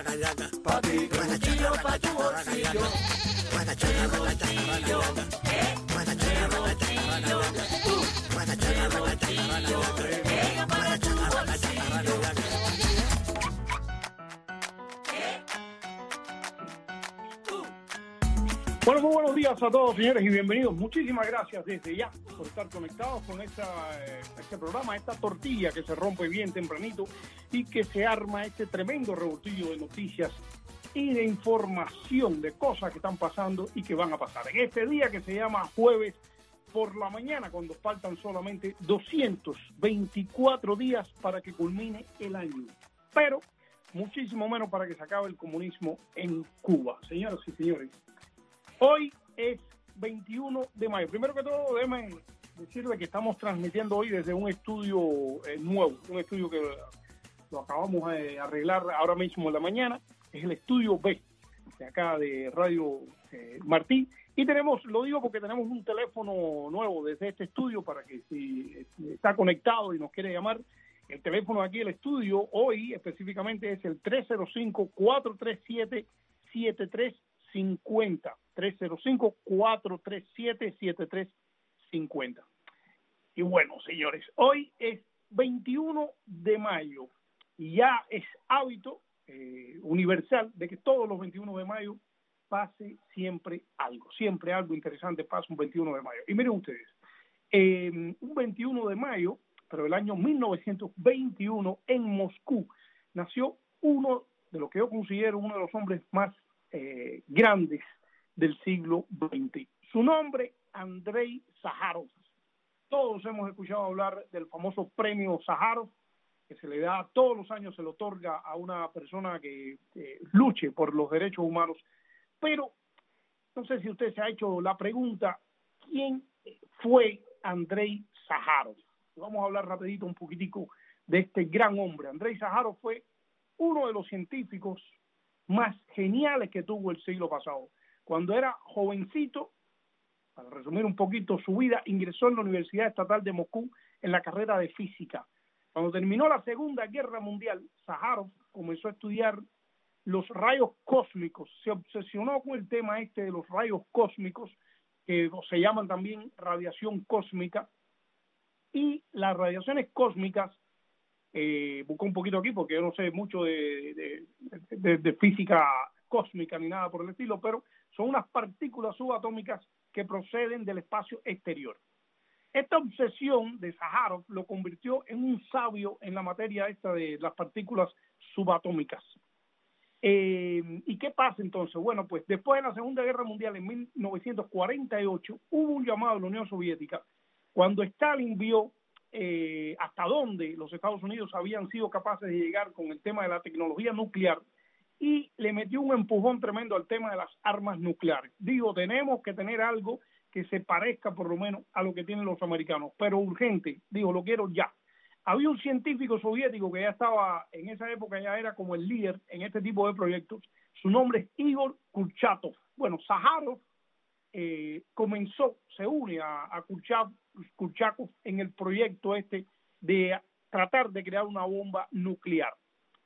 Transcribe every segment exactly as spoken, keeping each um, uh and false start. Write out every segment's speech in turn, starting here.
Pa' ti, trujillo, pa' tu bolsillo. Trujillo, eh, trujillo, tú. Trujillo, ella para tu bolsillo. Bueno, muy buenos días a todos, señores, y bienvenidos. Muchísimas gracias desde ya por estar conectados con esta, eh, este programa, esta tortilla que se rompe bien tempranito y que se arma este tremendo revoltillo de noticias y de información de cosas que están pasando y que van a pasar. En este día que se llama jueves por la mañana, cuando faltan solamente doscientos veinticuatro días para que culmine el año. Pero muchísimo menos para que se acabe el comunismo en Cuba. Señoras y señores, hoy es veintiuno de mayo. Primero que todo, déjenme decirles que estamos transmitiendo hoy desde un estudio eh, nuevo, un estudio que lo acabamos de arreglar ahora mismo en la mañana. Es el estudio B, de acá de Radio eh, Martí. Y tenemos, lo digo porque tenemos un teléfono nuevo desde este estudio para que si está conectado y nos quiere llamar, el teléfono aquí del estudio hoy específicamente es el tres cero cinco, cuatro tres siete, siete tres cinco cero. tres cero cinco, cuatro tres siete, siete tres cinco cero. Y bueno, señores, hoy es veintiuno de mayo y ya es hábito eh, universal de que todos los veintiuno de mayo pase siempre algo, siempre algo interesante pasa un veintiuno de mayo. Y miren ustedes, eh, un veintiuno de mayo, pero del año mil novecientos veintiuno, en Moscú, nació uno de lo que yo considero uno de los hombres más eh, grandes del siglo veinte. Su nombre, Andrei Sájarov. Todos hemos escuchado hablar del famoso premio Sájarov, que se le da todos los años, se le otorga a una persona que eh, luche por los derechos humanos. Pero no sé si usted se ha hecho la pregunta, ¿quién fue Andrei Sájarov? Vamos a hablar rapidito un poquitico de este gran hombre. Andrei Sájarov fue uno de los científicos más geniales que tuvo el siglo pasado. Cuando era jovencito, para resumir un poquito su vida, ingresó en la Universidad Estatal de Moscú en la carrera de física. Cuando terminó la Segunda Guerra Mundial, Sájarov comenzó a estudiar los rayos cósmicos. Se obsesionó con el tema este de los rayos cósmicos, que se llaman también radiación cósmica. Y las radiaciones cósmicas, eh, busco un poquito aquí porque yo no sé mucho de, de, de, de física cósmica ni nada por el estilo, pero son unas partículas subatómicas que proceden del espacio exterior. Esta obsesión de Sájarov lo convirtió en un sabio en la materia esta de las partículas subatómicas. Eh, ¿Y qué pasa entonces? Bueno, pues después de la Segunda Guerra Mundial en mil novecientos cuarenta y ocho hubo un llamado de la Unión Soviética cuando Stalin vio eh, hasta dónde los Estados Unidos habían sido capaces de llegar con el tema de la tecnología nuclear y le metió un empujón tremendo al tema de las armas nucleares. Digo, tenemos que tener algo que se parezca por lo menos a lo que tienen los americanos, pero urgente, digo, lo quiero ya. Había un científico soviético que ya estaba, en esa época ya era como el líder en este tipo de proyectos, su nombre es Igor Kurchatov. Bueno, Sájarov eh, comenzó, se une a, a Kurchatov, Kurchatov en el proyecto este de tratar de crear una bomba nuclear.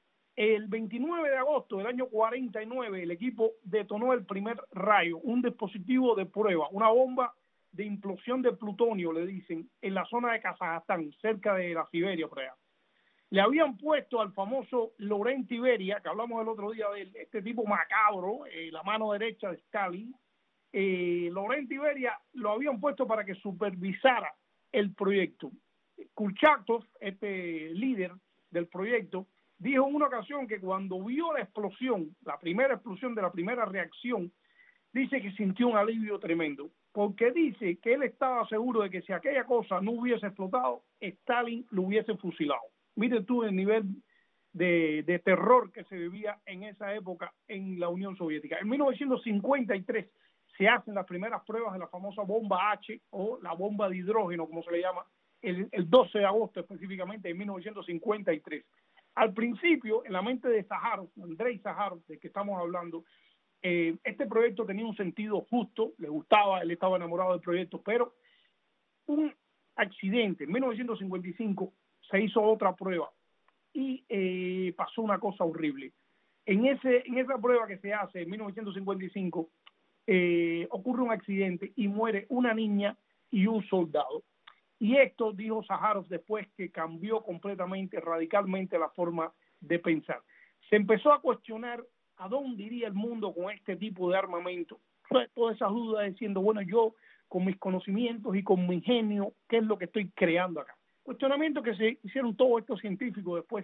El veintinueve de agosto del año cuarenta y nueve, el equipo detonó el primer rayo, un dispositivo de prueba, una bomba de implosión de plutonio, le dicen, en la zona de Kazajstán, cerca de la Siberia, por allá. Le habían puesto al famoso Laurent Tiberia, que hablamos el otro día de este tipo macabro, eh, la mano derecha de Stalin. Eh, Laurent Tiberia lo habían puesto para que supervisara el proyecto. Kurchatov, este líder del proyecto, dijo en una ocasión que cuando vio la explosión, la primera explosión de la primera reacción, dice que sintió un alivio tremendo, porque dice que él estaba seguro de que si aquella cosa no hubiese explotado, Stalin lo hubiese fusilado. Mire tú el nivel de, de terror que se vivía en esa época en la Unión Soviética. En mil novecientos cincuenta y tres se hacen las primeras pruebas de la famosa bomba H, o la bomba de hidrógeno, como se le llama, el, el doce de agosto específicamente de mil novecientos cincuenta y tres. Al principio, en la mente de Sájarov, Andrei Sájarov, de que estamos hablando, eh, este proyecto tenía un sentido justo, le gustaba, él estaba enamorado del proyecto, pero un accidente, en mil novecientos cincuenta y cinco se hizo otra prueba y eh, pasó una cosa horrible. En, ese, en esa prueba que se hace en mil novecientos cincuenta y cinco, eh, ocurre un accidente y muere una niña y un soldado. Y esto, dijo Sájarov después, que cambió completamente, radicalmente la forma de pensar. Se empezó a cuestionar a dónde iría el mundo con este tipo de armamento. Todas esas dudas diciendo, bueno, yo con mis conocimientos y con mi ingenio, ¿qué es lo que estoy creando acá? Cuestionamiento que se hicieron todos estos científicos después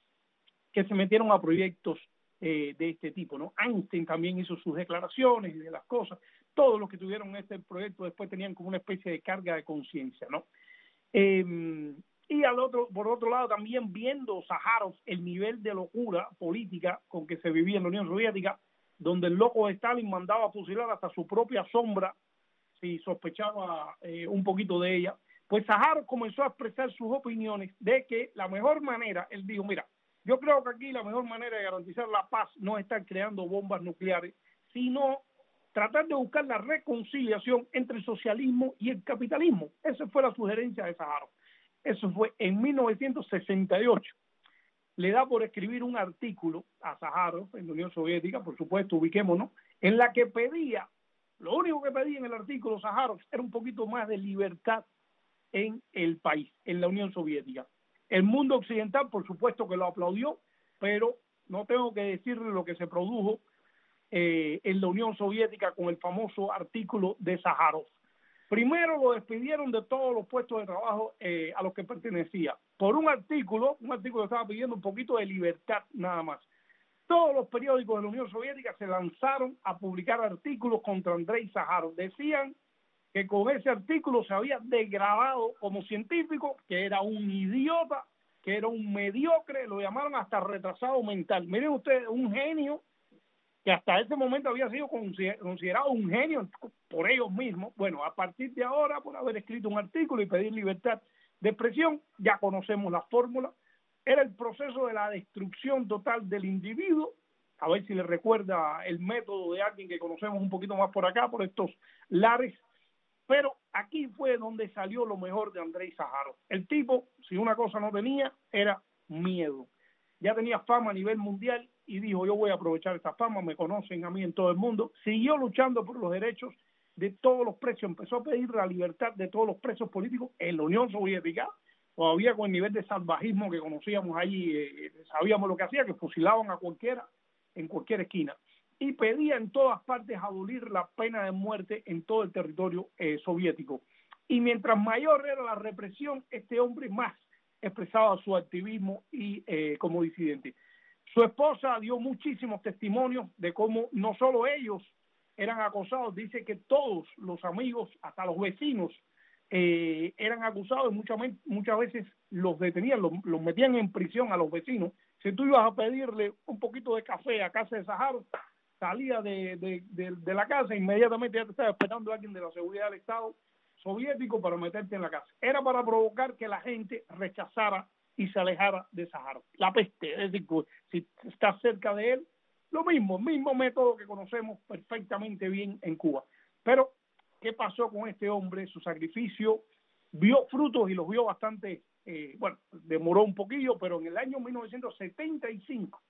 que se metieron a proyectos eh, de este tipo, ¿no? Einstein también hizo sus declaraciones y de las cosas. Todos los que tuvieron este proyecto después tenían como una especie de carga de conciencia, ¿no? Eh, y al otro, por otro lado, también viendo Sájarov el nivel de locura política con que se vivía en la Unión Soviética, donde el loco de Stalin mandaba a fusilar hasta su propia sombra si sospechaba eh, un poquito de ella, pues Sájarov comenzó a expresar sus opiniones de que la mejor manera, él dijo, mira, yo creo que aquí la mejor manera de garantizar la paz no es estar creando bombas nucleares, sino tratar de buscar la reconciliación entre el socialismo y el capitalismo. Esa fue la sugerencia de Sájarov. Eso fue en mil novecientos sesenta y ocho. Le da por escribir un artículo a Sájarov en la Unión Soviética, por supuesto, ubiquémonos, en la que pedía, lo único que pedía en el artículo Sájarov era un poquito más de libertad en el país, en la Unión Soviética. El mundo occidental, por supuesto que lo aplaudió, pero no tengo que decirle lo que se produjo eh, en la Unión Soviética con el famoso artículo de Sájarov. Primero lo despidieron de todos los puestos de trabajo eh, a los que pertenecía, por un artículo, un artículo que estaba pidiendo un poquito de libertad nada más. Todos los periódicos de la Unión Soviética se lanzaron a publicar artículos contra Andrei Sájarov. Decían que con ese artículo se había degradado como científico, que era un idiota, que era un mediocre, lo llamaron hasta retrasado mental. Miren ustedes, un genio que hasta ese momento había sido considerado un genio por ellos mismos. Bueno, a partir de ahora, por haber escrito un artículo y pedir libertad de expresión, ya conocemos la fórmula. Era el proceso de la destrucción total del individuo. A ver si le recuerda el método de alguien que conocemos un poquito más por acá, por estos lares. Pero aquí fue donde salió lo mejor de Andrei Sájarov. El tipo, si una cosa no tenía, era miedo. Ya tenía fama a nivel mundial y dijo, yo voy a aprovechar esta fama, me conocen a mí en todo el mundo. Siguió luchando por los derechos de todos los presos, empezó a pedir la libertad de todos los presos políticos en la Unión Soviética, todavía con el nivel de salvajismo que conocíamos allí, eh, sabíamos lo que hacía, que fusilaban a cualquiera en cualquier esquina. Y pedía en todas partes abolir la pena de muerte en todo el territorio eh, soviético. Y mientras mayor era la represión, este hombre más expresaba su activismo y eh, como disidente. Su esposa dio muchísimos testimonios de cómo no solo ellos eran acosados, dice que todos los amigos, hasta los vecinos, eh, eran acusados y muchas, muchas veces los detenían, los, los metían en prisión a los vecinos. Si tú ibas a pedirle un poquito de café a casa de Sájarov, salía de, de, de, de la casa, inmediatamente ya te estaba esperando alguien de la seguridad del Estado soviético para meterte en la casa. Era para provocar que la gente rechazara y se alejara de Sájarov. La peste, es decir, si estás cerca de él, lo mismo, el mismo método que conocemos perfectamente bien en Cuba. Pero, ¿qué pasó con este hombre? Su sacrificio vio frutos y los vio bastante, eh, bueno, demoró un poquillo, pero en el año mil novecientos setenta y cinco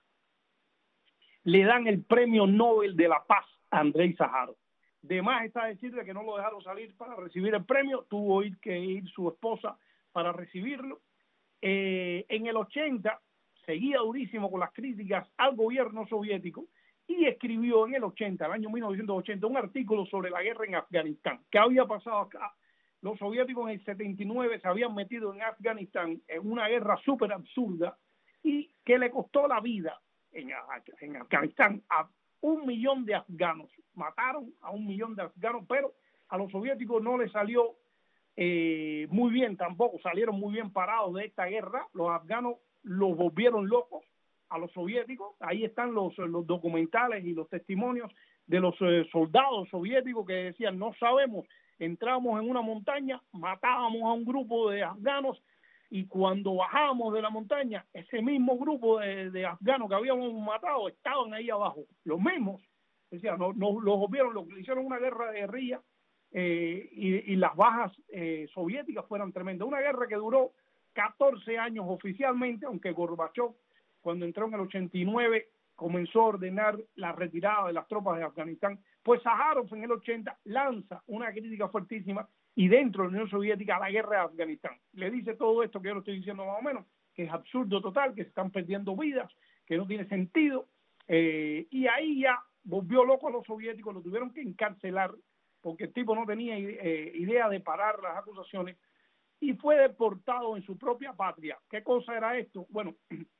le dan el premio Nobel de la Paz a Andrei Sájarov. De más está decirle que no lo dejaron salir para recibir el premio, tuvo que ir su esposa para recibirlo. Eh, en el ochenta seguía durísimo con las críticas al gobierno soviético y escribió en el ochenta, el año mil novecientos ochenta, un artículo sobre la guerra en Afganistán. ¿Qué había pasado acá? Los soviéticos en el setenta y nueve se habían metido en Afganistán en una guerra súper absurda y que le costó la vida en, en Afganistán a un millón de afganos. Mataron a un millón de afganos, pero a los soviéticos no les salió eh, muy bien tampoco, salieron muy bien parados de esta guerra. Los afganos los volvieron locos a los soviéticos. Ahí están los, los documentales y los testimonios de los eh, soldados soviéticos que decían, no sabemos, entramos en una montaña, matábamos a un grupo de afganos y cuando bajábamos de la montaña, ese mismo grupo de, de afganos que habíamos matado estaban ahí abajo, los mismos. Decía, no, no, los volvieron, lo hicieron una guerra de guerrilla eh, y, y las bajas eh, soviéticas fueron tremendas. Una guerra que duró catorce años oficialmente, aunque Gorbachov, cuando entró en el ochenta y nueve, comenzó a ordenar la retirada de las tropas de Afganistán. Pues Sájarov en el ochenta lanza una crítica fuertísima y dentro de la Unión Soviética a la guerra de Afganistán. Le dice todo esto que yo lo estoy diciendo más o menos, que es absurdo total, que se están perdiendo vidas, que no tiene sentido, eh, y ahí ya volvió loco a los soviéticos, lo tuvieron que encarcelar porque el tipo no tenía eh, idea de parar las acusaciones y fue deportado en su propia patria. ¿Qué cosa era esto? Bueno,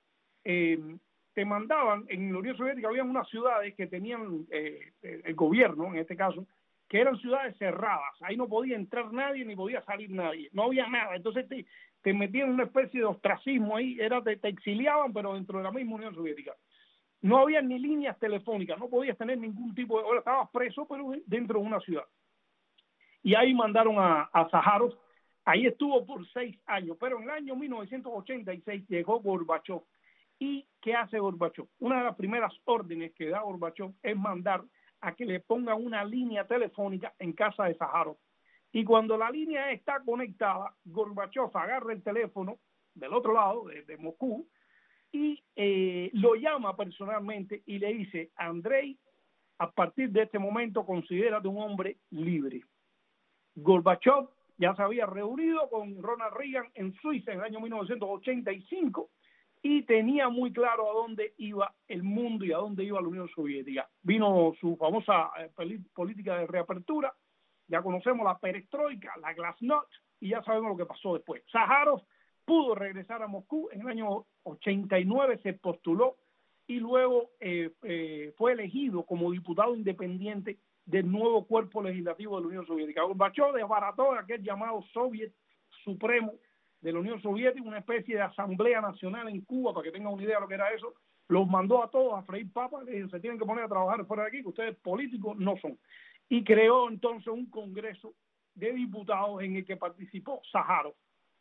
eh, te mandaban, en la Unión Soviética había unas ciudades que tenían eh, el gobierno, en este caso, que eran ciudades cerradas, ahí no podía entrar nadie ni podía salir nadie, no había nada, entonces te, te metían en una especie de ostracismo ahí, era te, te exiliaban pero dentro de la misma Unión Soviética. No había ni líneas telefónicas, no podías tener ningún tipo de... Ahora estabas preso, pero dentro de una ciudad. Y ahí mandaron a, a Sájarov, ahí estuvo por seis años, pero en el año mil novecientos ochenta y seis llegó Gorbachov. ¿Y qué hace Gorbachov? Una de las primeras órdenes que da Gorbachov es mandar a que le pongan una línea telefónica en casa de Sájarov. Y cuando la línea está conectada, Gorbachov agarra el teléfono del otro lado, de, de Moscú, y eh, lo llama personalmente y le dice: Andrei, a partir de este momento considérate un hombre libre. Gorbachov ya se había reunido con Ronald Reagan en Suiza en el año mil novecientos ochenta y cinco y tenía muy claro a dónde iba el mundo y a dónde iba la Unión Soviética. Vino su famosa eh, política de reapertura, ya conocemos la perestroika, la glasnost, y ya sabemos lo que pasó después. Sájarov pudo regresar a Moscú, en el año ochenta y nueve se postuló y luego eh, eh, fue elegido como diputado independiente del nuevo cuerpo legislativo de la Unión Soviética. Gorbachov desbarató aquel llamado Soviet Supremo de la Unión Soviética, una especie de asamblea nacional en Cuba, para que tengan una idea de lo que era eso. Los mandó a todos a freír papas, le dijo: se tienen que poner a trabajar fuera de aquí, que ustedes políticos no son. Y creó entonces un congreso de diputados en el que participó Sájarov.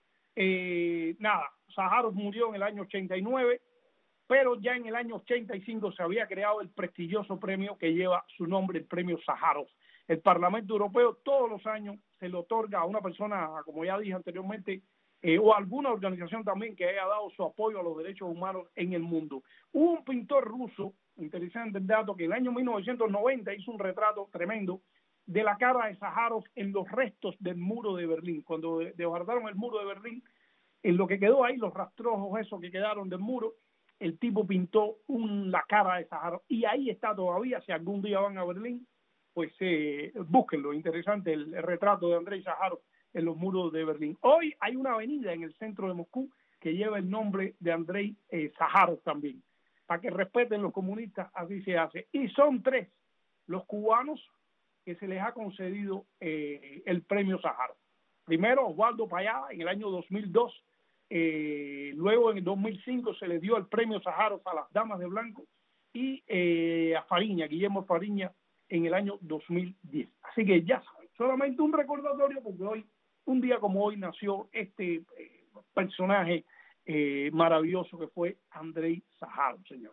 Eh, nada, Sájarov murió en el año ochenta y nueve, pero ya en el año ochenta y cinco se había creado el prestigioso premio que lleva su nombre, el premio Sájarov. El Parlamento Europeo todos los años se le otorga a una persona, como ya dije anteriormente, eh, o alguna organización también que haya dado su apoyo a los derechos humanos en el mundo. Hubo un pintor ruso, interesante el dato, que en el año mil novecientos noventa hizo un retrato tremendo de la cara de Sájarov en los restos del muro de Berlín. Cuando desbarataron el muro de Berlín, en lo que quedó ahí, los rastrojos esos que quedaron del muro, el tipo pintó un, la cara de Sájarov, y ahí está todavía. Si algún día van a Berlín, pues eh, búsquenlo, interesante el, el retrato de Andrei Sájarov en los muros de Berlín. Hoy hay una avenida en el centro de Moscú que lleva el nombre de Andrei eh, Sájarov también, para que respeten los comunistas, así se hace. Y son tres los cubanos que se les ha concedido eh, el premio Sájarov. Primero Osvaldo Payá en el año dos mil dos, eh, luego en el dos mil cinco se le dio el premio Sájarov a las damas de blanco, y eh, a Fariña, Guillermo Fariña, en el año dos mil diez. Así que ya saben, solamente un recordatorio, porque hoy, un día como hoy, nació este eh, personaje eh, maravilloso que fue Andrei Sájarov, señor.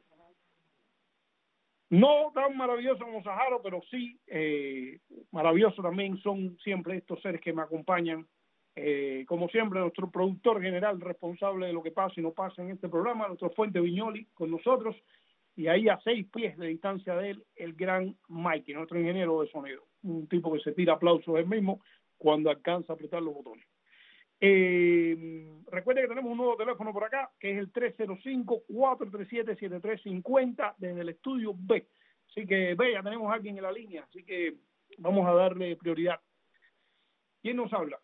No tan maravilloso como Sájarov, pero sí eh, maravilloso también son siempre estos seres que me acompañan. Eh, como siempre, nuestro productor general responsable de lo que pasa y no pasa en este programa, nuestro Fuente Viñoli, con nosotros, y ahí a seis pies de distancia de él, el gran Mikey, nuestro ingeniero de sonido, un tipo que se tira aplausos él mismo cuando alcanza a apretar los botones. Eh, recuerde que tenemos un nuevo teléfono por acá, que es el tres cero cinco, cuatro tres siete, siete tres cinco cero desde el estudio B. Así que, ve, ya tenemos a alguien en la línea, así que vamos a darle prioridad. ¿Quién nos habla?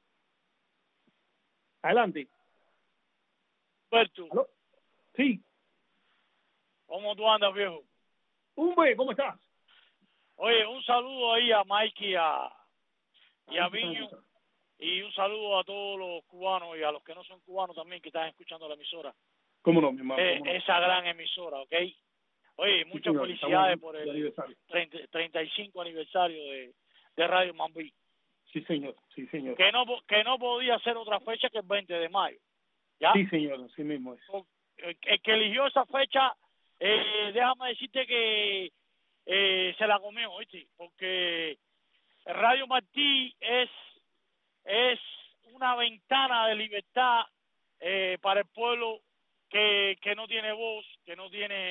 Adelante. Alberto. ¿Aló? Sí. ¿Cómo tú andas, viejo? Umbe, ¿cómo estás? Oye, un saludo ahí a Mikey a, y a Viño, y un saludo a todos los cubanos y a los que no son cubanos también que están escuchando la emisora. ¿Cómo no, mi hermano? Eh, ¿Cómo no? Esa gran emisora, ¿ok? Oye, muchas sí, señor, felicidades por el aniversario. treinta, treinta y cinco aniversario de, de Radio Mambí. Sí, señor, sí, señor. Que no, que no podía ser otra fecha que el veinte de mayo. ¿Ya? Sí, señor, así mismo es. El, el que eligió esa fecha, eh, déjame decirte que eh, se la comió, ¿viste? Porque Radio Martí es, es una ventana de libertad eh, para el pueblo que, que no tiene voz, que no tiene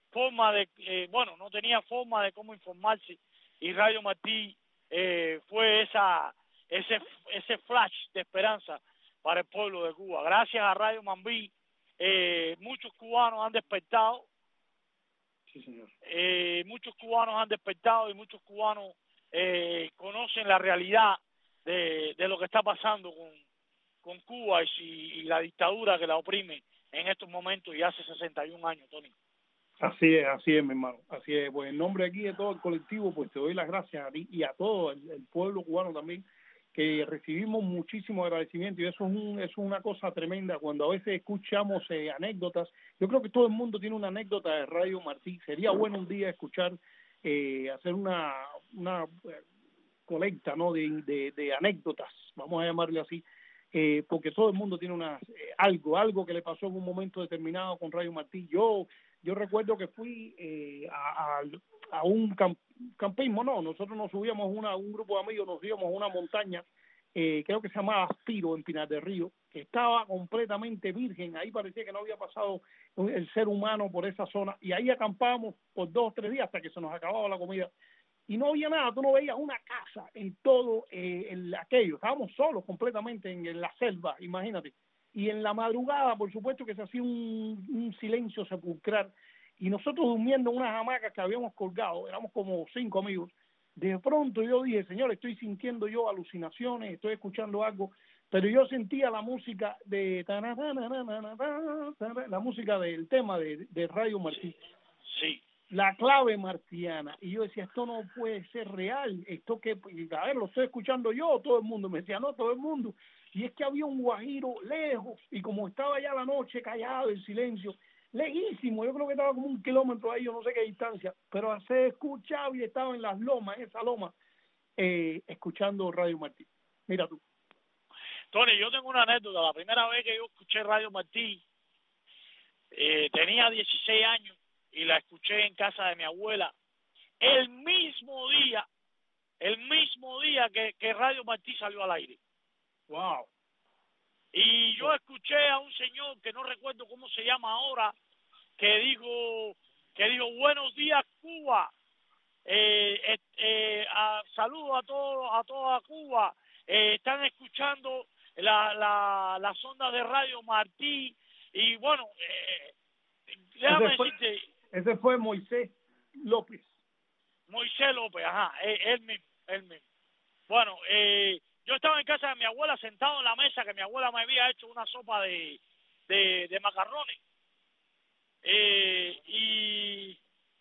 forma de, eh, bueno, no tenía forma de cómo informarse, y Radio Martí eh, fue esa ese ese flash de esperanza para el pueblo de Cuba. Gracias a Radio Mambí, eh, muchos cubanos han despertado. Sí, señor. Eh, muchos cubanos han despertado y muchos cubanos eh, conocen la realidad de, de lo que está pasando con, con Cuba y, y la dictadura que la oprime en estos momentos y hace sesenta y un años, Tony. Así es, así es, mi hermano. Así es. Pues en nombre aquí de todo el colectivo, pues te doy las gracias a ti y a todo el, el pueblo cubano también, que recibimos muchísimo agradecimiento, y eso es, un, eso es una cosa tremenda. Cuando a veces escuchamos eh, anécdotas, yo creo que todo el mundo tiene una anécdota de Radio Martí. Sería bueno un día escuchar, eh, hacer una, una eh, colecta, ¿no?, de, de, de anécdotas, vamos a llamarle así, eh, porque todo el mundo tiene una, eh, algo, algo que le pasó en un momento determinado con Radio Martí. Yo yo recuerdo que fui eh, a, a, a un camp, campismo, no, nosotros nos subíamos, una, un grupo de amigos, nos íbamos a una montaña, eh, creo que se llamaba Aspiro, en Pinar del Río, que estaba completamente virgen, ahí parecía que no había pasado el ser humano por esa zona, y ahí acampábamos por dos o tres días hasta que se nos acababa la comida, y no había nada, tú no veías una casa en todo eh, en aquello, estábamos solos completamente en, en la selva, imagínate. Y en la madrugada, por supuesto, que se hacía un, un silencio sepulcral, y nosotros durmiendo en unas hamacas que habíamos colgado, éramos como cinco amigos. De pronto yo dije, señor, estoy sintiendo yo alucinaciones, estoy escuchando algo, pero yo sentía la música de la música del tema de, de Radio Martí. Sí. La clave martiana, y yo decía, esto no puede ser real, esto que, a ver, lo estoy escuchando yo, todo el mundo me decía, no, todo el mundo, y es que había un guajiro lejos, y como estaba ya la noche callado, el silencio, lejísimo, yo creo que estaba como un kilómetro ahí, yo no sé qué distancia, pero se escuchaba y estaba en las lomas, en esa loma, eh, escuchando Radio Martí. Mira tú. Tony, yo tengo una anécdota. La primera vez que yo escuché Radio Martí, eh, tenía dieciséis años, y la escuché en casa de mi abuela, el mismo día, el mismo día que, que Radio Martí salió al aire. Wow. Y yo escuché a un señor que no recuerdo cómo se llama ahora, que dijo, que dijo, buenos días Cuba, eh, eh, eh, a, saludos a todos, a toda Cuba, eh, están escuchando la, la, las ondas de Radio Martí, y bueno, eh, déjame ese fue, decirte, ese fue Moisés López. Moisés López, ajá, él, él mismo, él mismo. Bueno, eh, yo estaba en casa de mi abuela sentado en la mesa, que mi abuela me había hecho una sopa de, de, de macarrones. Eh, y,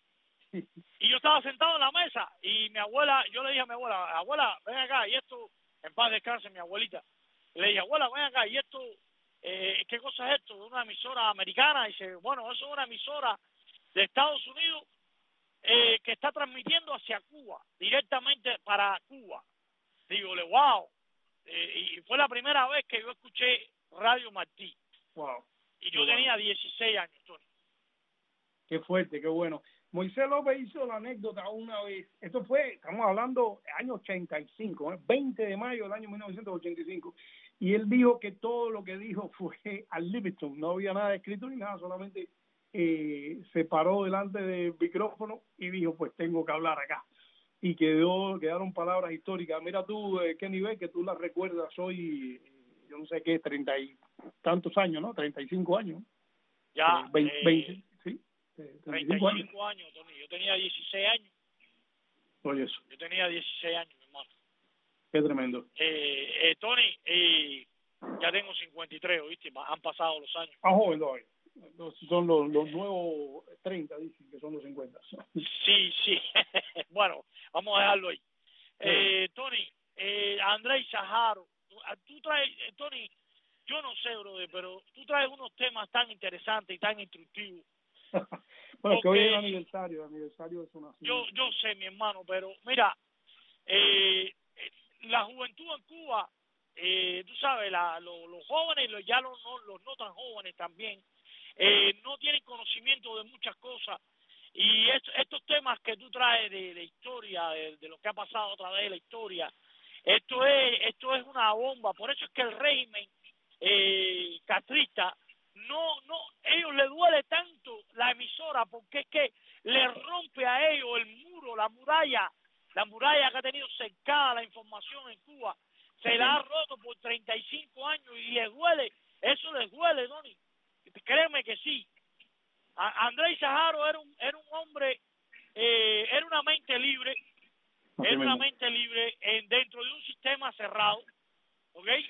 y yo estaba sentado en la mesa, y mi abuela, yo le dije a mi abuela, abuela, ven acá, y esto, en paz descanse mi abuelita, le dije, abuela, ven acá, y esto, eh, ¿qué cosa es esto? ¿Una emisora americana? Y dice, bueno, eso es una emisora de Estados Unidos, eh, que está transmitiendo hacia Cuba, directamente para Cuba. Dígole, wow. Eh, y fue la primera vez que yo escuché Radio Martí. Wow. Y yo wow. tenía dieciséis años, Tony. Qué fuerte, qué bueno. Moisés López hizo la anécdota una vez. Esto fue, estamos hablando, año ochenta y cinco, ¿eh? veinte de mayo del año mil novecientos ochenta y cinco. Y él dijo que todo lo que dijo fue al Livingston. No había nada escrito ni nada, solamente eh, se paró delante del micrófono y dijo, pues tengo que hablar acá. Y quedó, quedaron palabras históricas. Mira tú, eh, qué nivel que tú las recuerdas hoy, yo no sé qué, treinta y tantos años, ¿no? Treinta y cinco años. Ya, eh, veinte, eh, veinte, sí. treinta y cinco años, años, Tony. Yo tenía dieciséis años. Oye, eso. Yo tenía dieciséis años, mi hermano. Qué tremendo. Eh, eh, Tony, eh, ya tengo cincuenta y tres, ¿oíste? Han pasado los años. Ah, joven, no, son los, los nuevos treinta, dicen que son los cincuenta. Sí, sí. Bueno, vamos a dejarlo ahí. Eh, Tony, eh, Andrés Saharo, tú traes, eh, Tony, yo no sé, brother, pero tú traes unos temas tan interesantes y tan instructivos. Bueno, que hoy es el aniversario, el aniversario de su nacimiento. Yo, yo sé, mi hermano, pero mira, eh, la juventud en Cuba, eh, tú sabes, la, lo, los jóvenes, los, ya los no, los no tan jóvenes también, eh, no tienen conocimiento de muchas cosas, y esto, estos temas que tú traes de, de historia, de, de lo que ha pasado otra vez, la historia, esto es, esto es una bomba. Por eso es que el régimen eh, castrista, no, no, ellos les duele tanto la emisora, porque es que le rompe a ellos el muro, la muralla, la muralla que ha tenido cercada la información en Cuba, se la ha roto por treinta y cinco años y les duele, eso les duele, Tony. Créeme que sí. A Andrés Saharo era un, era un hombre, eh, era una mente libre, era una mente libre en, dentro de un sistema cerrado, ¿ok? Sí,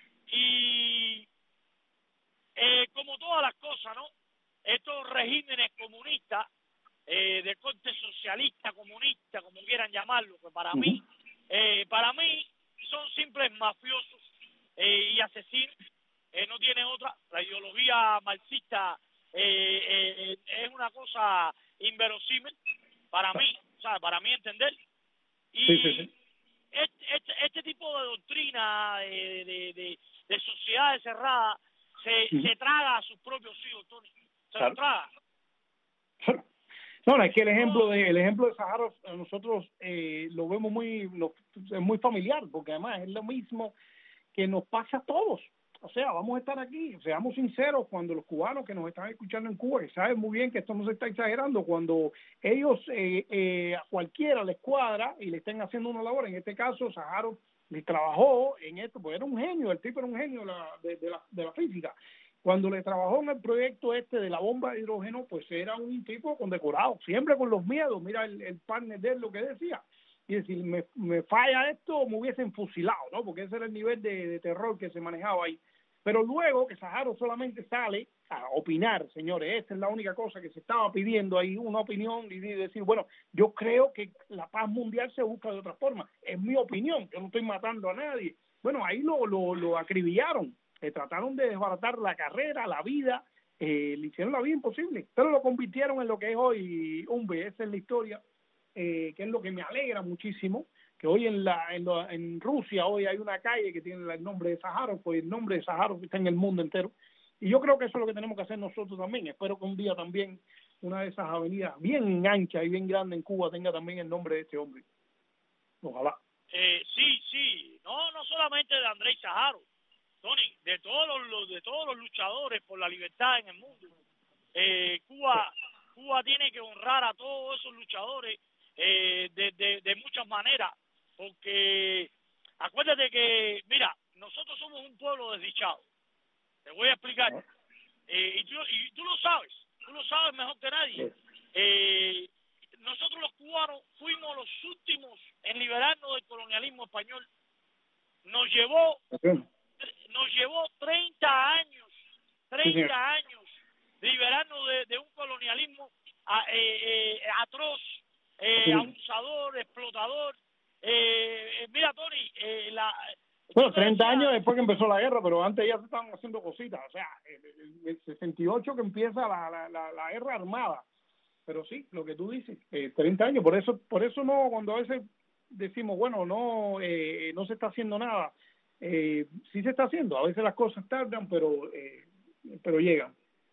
y eh, como todas las cosas, ¿no? Estos regímenes comunistas, eh, de corte socialista, comunista, como quieran llamarlo, que para uh-huh. mí, eh, para mí son simples mafiosos eh, y asesinos, eh, no tiene otra. La ideología marxista eh, eh, es una cosa inverosímil para mí, o sea, para mí entender. Y sí, sí, sí. Este, este, este tipo de doctrina de, de, de, de sociedades cerradas se, uh-huh. se traga a sus propios hijos, Tony. Se claro. lo traga. No, es que el ejemplo de el ejemplo de Saharo nosotros eh, lo vemos muy no, es muy familiar, porque además es lo mismo que nos pasa a todos. O sea, vamos a estar aquí, seamos sinceros, cuando los cubanos que nos están escuchando en Cuba, que saben muy bien que esto no se está exagerando, cuando ellos eh, eh, a cualquiera les cuadra y le estén haciendo una labor, en este caso Saharo le trabajó en esto, porque era un genio, el tipo era un genio de la, de, de la, de la física. Cuando le trabajó en el proyecto este de la bomba de hidrógeno, pues era un tipo condecorado, siempre con los miedos. Mira el, el partner de él lo que decía. Y decir, me, me falla esto, me hubiesen fusilado, ¿no? Porque ese era el nivel de, de terror que se manejaba ahí. Pero luego que Saharo solamente sale a opinar, señores, esta es la única cosa que se estaba pidiendo ahí, una opinión y decir, bueno, yo creo que la paz mundial se busca de otra forma. Es mi opinión, yo no estoy matando a nadie. Bueno, ahí lo, lo, lo acribillaron. Eh, trataron de desbaratar la carrera, la vida, eh, le hicieron la vida imposible, pero lo convirtieron en lo que es hoy, hombre, esa es la historia, eh, que es lo que me alegra muchísimo, que hoy en la en, la, en Rusia hoy hay una calle que tiene el nombre de Saharo, pues el nombre de Saharo está en el mundo entero, y yo creo que eso es lo que tenemos que hacer nosotros también. Espero que un día también una de esas avenidas bien ancha y bien grande en Cuba tenga también el nombre de este hombre, ojalá. Eh, sí, sí, no, no solamente de Andrés Saharo, Tony, de todos los de todos los luchadores por la libertad en el mundo. Eh, Cuba Cuba tiene que honrar a todos esos luchadores eh, de, de, de muchas maneras, porque acuérdate que, mira, nosotros somos un pueblo desdichado. Te voy a explicar. Eh, y, tú, y tú lo sabes, tú lo sabes mejor que nadie. Eh, nosotros los cubanos fuimos los últimos en liberarnos del colonialismo español. Nos llevó... Nos llevó treinta años, treinta sí, años de liberarnos de, de un colonialismo a, eh, eh, atroz, eh, sí. abusador, explotador. Eh, mira, Tony, eh, la... Bueno, treinta decía, años después que empezó la guerra, pero antes ya se estaban haciendo cositas. O sea, el, el sesenta y ocho que empieza la, la, la, la guerra armada. Pero sí, lo que tú dices, eh, treinta años. Por eso por eso no, cuando a veces decimos, bueno, no eh, no se está haciendo nada. Eh, sí se está haciendo, a veces las cosas tardan, pero eh, pero llegan.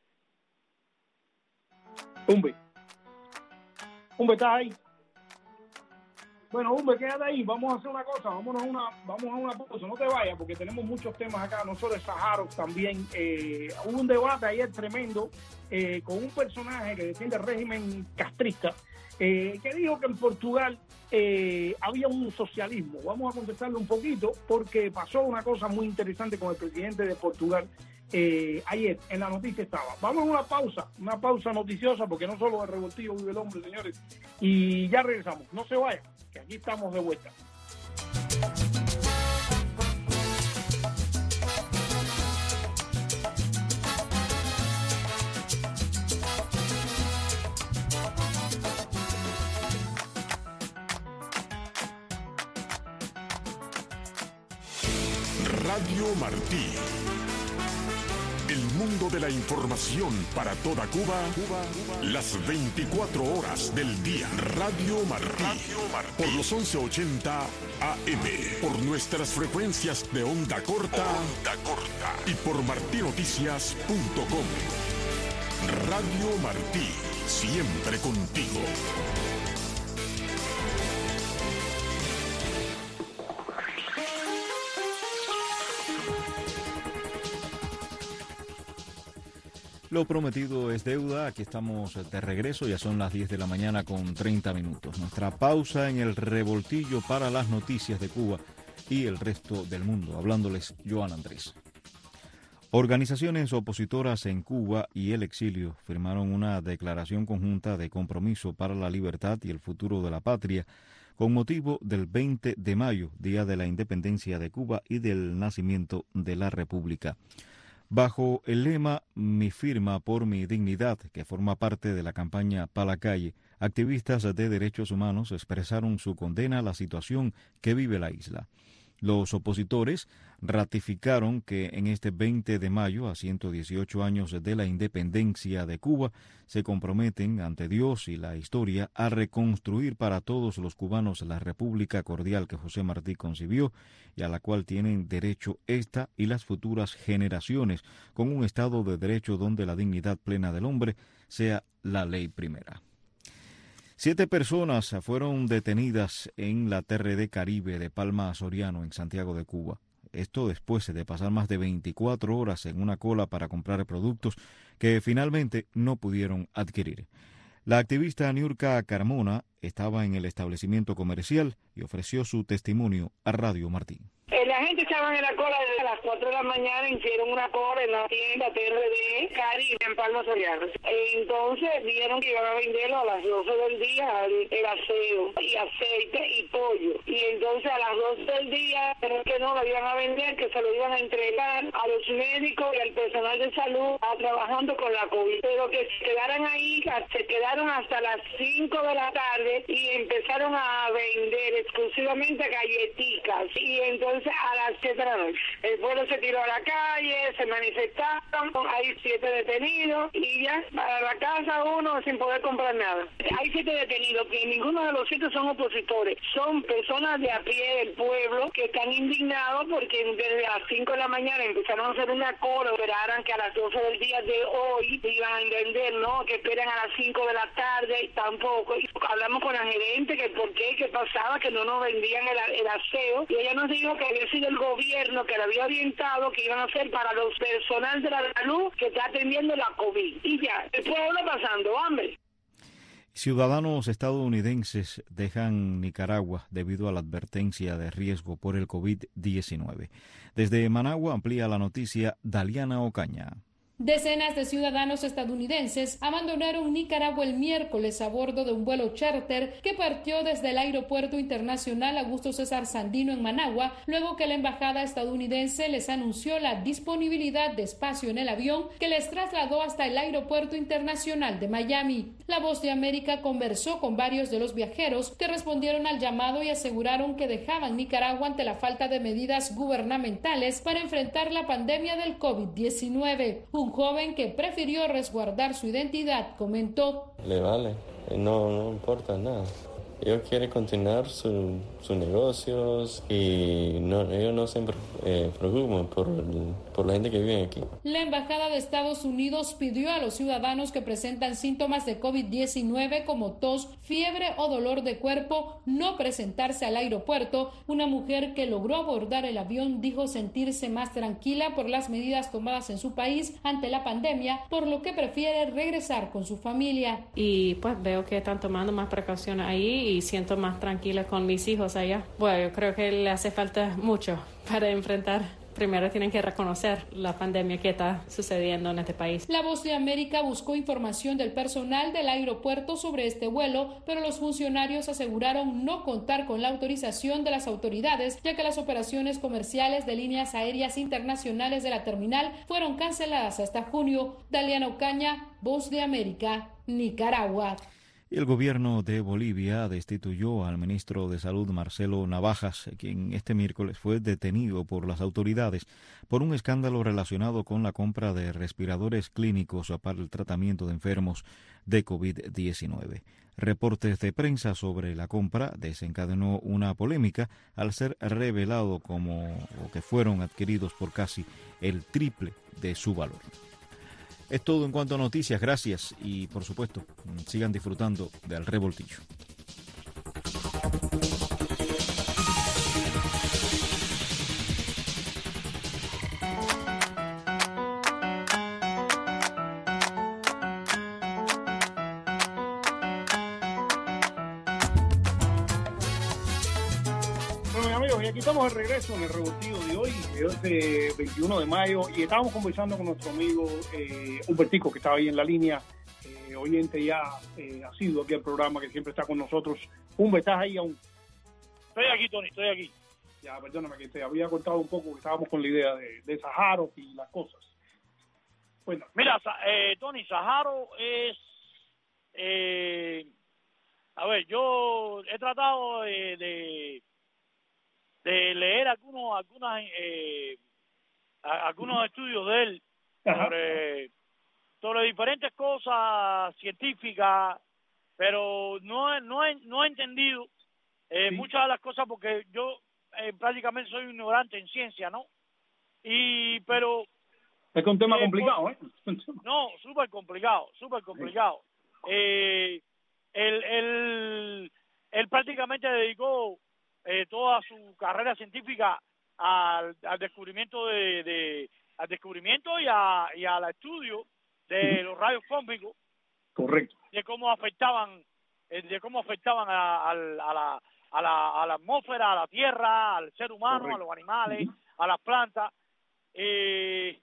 Umbe, Umbe, ¿estás ahí? Bueno, Umbe, quédate ahí, vamos a hacer una cosa, vámonos a una, vamos a una pausa, no te vayas, porque tenemos muchos temas acá, no solo de Saharo, también eh, hubo un debate ayer tremendo eh, con un personaje que defiende el régimen castrista, eh, que dijo que en Portugal eh, había un socialismo. Vamos a contestarle un poquito porque pasó una cosa muy interesante con el presidente de Portugal eh, ayer, en la noticia estaba. Vamos a una pausa, una pausa noticiosa, porque no solo de revoltillo vive el hombre, señores, y ya regresamos. No se vayan, que aquí estamos de vuelta. Radio Martí. El mundo de la información para toda Cuba, Cuba, Cuba. Las veinticuatro horas del día. Radio Martí. Radio Martí. Por los once ochenta A M. Por nuestras frecuencias de onda corta. Onda corta. Y por martinoticias punto com. Radio Martí. Siempre contigo. Lo prometido es deuda, aquí estamos de regreso, ya son las diez de la mañana con treinta minutos. Nuestra pausa en el revoltillo para las noticias de Cuba y el resto del mundo, hablándoles Joan Andrés. Organizaciones opositoras en Cuba y el exilio firmaron una declaración conjunta de compromiso para la libertad y el futuro de la patria con motivo del veinte de mayo, Día de la Independencia de Cuba y del nacimiento de la República. Bajo el lema Mi firma por mi dignidad, que forma parte de la campaña Pa' la calle, activistas de derechos humanos expresaron su condena a la situación que vive la isla. Los opositores ratificaron que en este veinte de mayo, a ciento dieciocho años de la independencia de Cuba, se comprometen ante Dios y la historia a reconstruir para todos los cubanos la república cordial que José Martí concibió y a la cual tienen derecho esta y las futuras generaciones, con un Estado de Derecho donde la dignidad plena del hombre sea la ley primera. Siete personas fueron detenidas en la T R D Caribe de Palma Soriano, en Santiago de Cuba. Esto después de pasar más de veinticuatro horas en una cola para comprar productos que finalmente no pudieron adquirir. La activista Niurka Carmona estaba en el establecimiento comercial y ofreció su testimonio a Radio Martín. La gente estaba en la cola desde las cuatro de la mañana, hicieron una cola en la tienda T R D Caribe en Palma Soriano. Entonces vieron que iban a venderlo a las doce del día, el, el aseo y aceite y pollo. Y entonces a las doce del día, pero que no lo iban a vender, que se lo iban a entregar a los médicos y al personal de salud a, trabajando con la COVID. Pero que se quedaran ahí, se quedaron hasta las cinco de la tarde y empezaron a vender exclusivamente galletitas. Y entonces a las siete de la noche el pueblo se tiró a la calle, se manifestaron, hay siete detenidos y ya para la casa uno sin poder comprar nada. Hay siete detenidos que ninguno de los siete son opositores, son personas de a pie del pueblo que están indignados porque desde las cinco de la mañana empezaron a hacer una cola, esperaran que a las doce del día de hoy iban a vender, ¿no? Que esperan a las cinco de la tarde y tampoco. Y hablamos con la gerente que por qué, qué pasaba, que no nos vendían el, el aseo y ella nos dijo que había sido el gobierno que le había orientado que iban a hacer para los personal de la salud que está atendiendo la COVID. Y ya, el pueblo pasando hambre. Ciudadanos estadounidenses dejan Nicaragua debido a la advertencia de riesgo por el COVID diecinueve. Desde Managua amplía la noticia Daliana Ocaña. Decenas de ciudadanos estadounidenses abandonaron Nicaragua el miércoles a bordo de un vuelo charter que partió desde el Aeropuerto Internacional Augusto César Sandino en Managua, luego que la embajada estadounidense les anunció la disponibilidad de espacio en el avión que les trasladó hasta el Aeropuerto Internacional de Miami. La Voz de América conversó con varios de los viajeros que respondieron al llamado y aseguraron que dejaban Nicaragua ante la falta de medidas gubernamentales para enfrentar la pandemia del COVID diecinueve. Un joven que prefirió resguardar su identidad comentó: Le vale, no, no importa nada. Ellos quieren continuar su, sus negocios y no, ellos no se eh, preocupan por, por la gente que vive aquí. La Embajada de Estados Unidos pidió a los ciudadanos que presentan síntomas de COVID diecinueve como tos, fiebre o dolor de cuerpo no presentarse al aeropuerto. Una mujer que logró abordar el avión dijo sentirse más tranquila por las medidas tomadas en su país ante la pandemia, por lo que prefiere regresar con su familia. Y pues veo que están tomando más precauciones ahí y siento más tranquila con mis hijos allá. Bueno, yo creo que le hace falta mucho para enfrentar. Primero tienen que reconocer la pandemia que está sucediendo en este país. La Voz de América buscó información del personal del aeropuerto sobre este vuelo, pero los funcionarios aseguraron no contar con la autorización de las autoridades, ya que las operaciones comerciales de líneas aéreas internacionales de la terminal fueron canceladas hasta junio. Daliana Ocaña, Voz de América, Nicaragua. El gobierno de Bolivia destituyó al ministro de Salud Marcelo Navajas, quien este miércoles fue detenido por las autoridades por un escándalo relacionado con la compra de respiradores clínicos para el tratamiento de enfermos de COVID diecinueve. Reportes de prensa sobre la compra desencadenó una polémica al ser revelado como que fueron adquiridos por casi el triple de su valor. Es todo en cuanto a noticias, gracias y por supuesto sigan disfrutando del revoltillo. y aquí estamos de regreso en el revoltillo de hoy, de veintiuno de mayo, y estábamos conversando con nuestro amigo eh, Humbertico, que estaba ahí en la línea, eh, oyente ya eh, asiduo aquí al programa, que siempre está con nosotros. Humber, ¿estás ahí aún? Estoy aquí, Tony, estoy aquí. Ya, perdóname, que te había cortado un poco, que estábamos con la idea de, de Saharo y las cosas. Bueno. Mira, eh, Tony, Saharo es... Eh, a ver, yo he tratado de... de de leer algunos algunas eh, algunos estudios de él sobre, sobre diferentes cosas científicas, pero no he, no he, no he entendido eh, sí. muchas de las cosas, porque yo eh, prácticamente soy un ignorante en ciencia, ¿no? Y pero es que un tema eh, complicado, ¿eh? No, súper complicado, súper complicado. Sí. Eh, él, él, él prácticamente dedicó Eh, toda su carrera científica al, al descubrimiento de, de al descubrimiento y a y al estudio de uh-huh. los rayos cósmicos, correcto, de cómo afectaban de cómo afectaban a, a, a la a la a la atmósfera, a la tierra, al ser humano, correcto. A los animales, uh-huh. a las plantas, eh,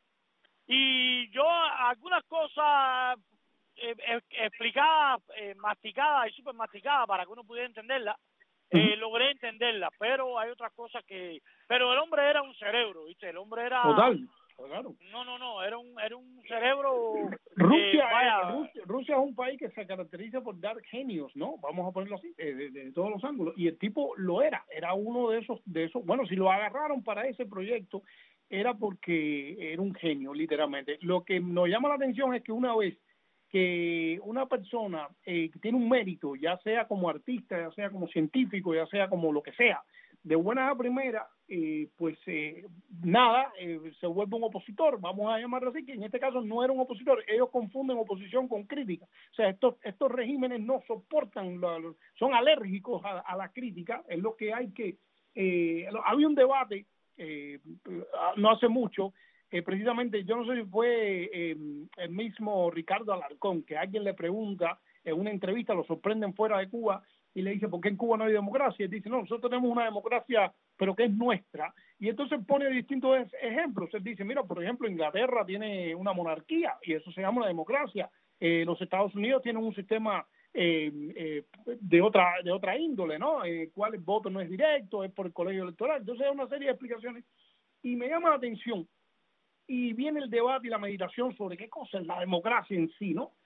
y yo algunas cosas eh, eh, explicadas, eh, masticadas y super masticadas para que uno pudiera entenderlas. Eh, logré entenderla, pero hay otras cosas que... Pero el hombre era un cerebro, ¿viste? El hombre era... Total, claro. No, no, no, era un era un cerebro... Rusia, eh, vaya... eh, Rusia, Rusia es un país que se caracteriza por dar genios, ¿no? Vamos a ponerlo así, eh, de, de todos los ángulos. Y el tipo lo era, era uno de esos, de esos... Bueno, si lo agarraron para ese proyecto, era porque era un genio, literalmente. Lo que nos llama la atención es que una vez que una persona eh, que tiene un mérito, ya sea como artista, ya sea como científico, ya sea como lo que sea, de buena a primera, eh, pues eh, nada, eh, se vuelve un opositor, vamos a llamarlo así, que en este caso no era un opositor. Ellos confunden oposición con crítica. O sea, estos estos regímenes no soportan, la, la, son alérgicos a, a la crítica, es lo que hay que... Eh, había un debate eh, no hace mucho, Eh, precisamente, yo no sé si fue eh, el mismo Ricardo Alarcón, que alguien le pregunta en una entrevista, lo sorprenden fuera de Cuba, y le dice, ¿por qué en Cuba no hay democracia? Y dice, no, nosotros tenemos una democracia, pero que es nuestra. Y entonces pone distintos ejemplos. Él dice, mira, por ejemplo, Inglaterra tiene una monarquía, y eso se llama una democracia. Eh, los Estados Unidos tienen un sistema eh, eh, de otra de otra índole, ¿no? Eh, cuál el voto no es directo, es por el colegio electoral. Entonces hay una serie de explicaciones. Y me llama la atención, y viene el debate y la meditación sobre qué cosa es la democracia en sí, ¿no?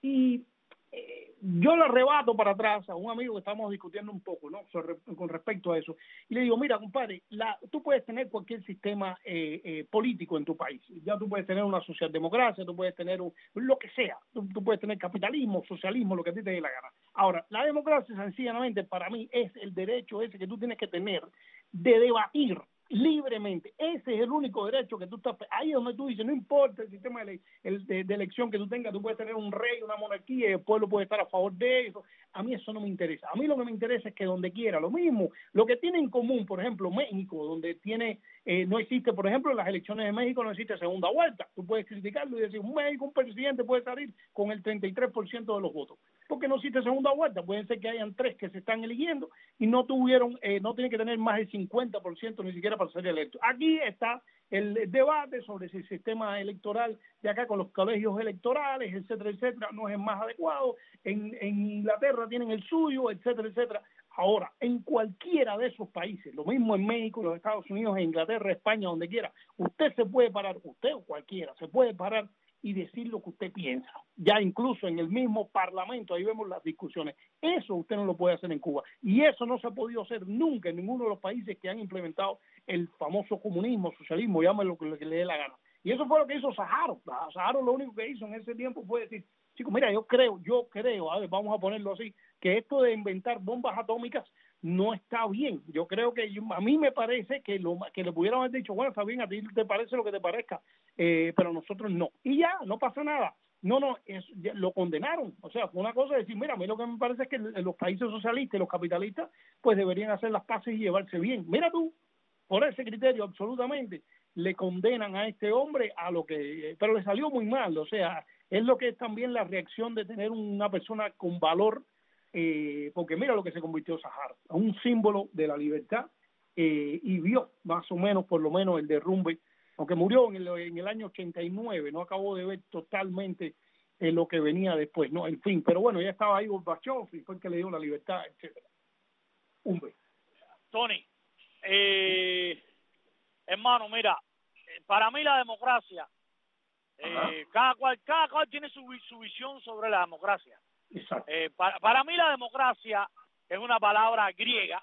Y eh, yo le arrebato para atrás a un amigo que estamos discutiendo un poco, ¿no? Sobre, con respecto a eso. Y le digo, mira, compadre, la, tú puedes tener cualquier sistema eh, eh, político en tu país. Ya tú puedes tener una socialdemocracia, tú puedes tener un, lo que sea. Tú, tú puedes tener capitalismo, socialismo, lo que a ti te dé la gana. Ahora, la democracia sencillamente para mí es el derecho ese que tú tienes que tener de debatir libremente. Ese es el único derecho que tú estás... Ahí es donde tú dices, no importa el sistema de, el, de, de elección que tú tengas, tú puedes tener un rey, una monarquía, y el pueblo puede estar a favor de eso. A mí eso no me interesa. A mí lo que me interesa es que donde quiera, lo mismo, lo que tiene en común, por ejemplo, México, donde tiene, eh, no existe, por ejemplo, en las elecciones de México no existe segunda vuelta. Tú puedes criticarlo y decir, un México, un presidente puede salir con el treinta y tres por ciento de los votos. Porque no existe segunda vuelta. Pueden ser que hayan tres que se están eligiendo y no tuvieron, eh, no tienen que tener más del cincuenta por ciento ni siquiera para ser electo. Aquí está el debate sobre si el sistema electoral de acá con los colegios electorales, etcétera, etcétera, no es el más adecuado. En, en Inglaterra tienen el suyo, etcétera, etcétera. Ahora, en cualquiera de esos países, lo mismo en México, los Estados Unidos, en Inglaterra, España, donde quiera, usted se puede parar, usted o cualquiera, se puede parar y decir lo que usted piensa. Ya incluso en el mismo parlamento, ahí vemos las discusiones. Eso usted no lo puede hacer en Cuba. Y eso no se ha podido hacer nunca en ninguno de los países que han implementado el famoso comunismo, socialismo, llámelo lo que le dé la gana. Y eso fue lo que hizo Saharo. Saharo lo único que hizo en ese tiempo fue decir, chicos, mira, yo creo, yo creo, a ver, vamos a ponerlo así, que esto de inventar bombas atómicas no está bien. Yo creo que yo, a mí me parece que lo que le pudieran haber dicho, bueno, está bien, a ti te parece lo que te parezca, eh, pero a nosotros no. Y ya, no pasa nada. No, no, es, ya, lo condenaron. O sea, fue una cosa de decir, mira, a mí lo que me parece es que los países socialistas y los capitalistas pues deberían hacer las paces y llevarse bien. Mira tú, por ese criterio absolutamente le condenan a este hombre a lo que... Pero le salió muy mal, o sea, es lo que es también la reacción de tener una persona con valor, eh, porque mira lo que se convirtió Saharo, un símbolo de la libertad, eh, y vio más o menos, por lo menos, el derrumbe, aunque murió en el, en el año ochenta y nueve, no acabó de ver totalmente eh, lo que venía después, ¿no? En fin, pero bueno, ya estaba ahí Gorbachev y fue el que le dio la libertad, etcétera. Hombre. Tony, eh, hermano, mira, para mí la democracia, eh, cada cual cada cual tiene su, su visión sobre la democracia. Exacto. Eh, para, para mí la democracia es una palabra griega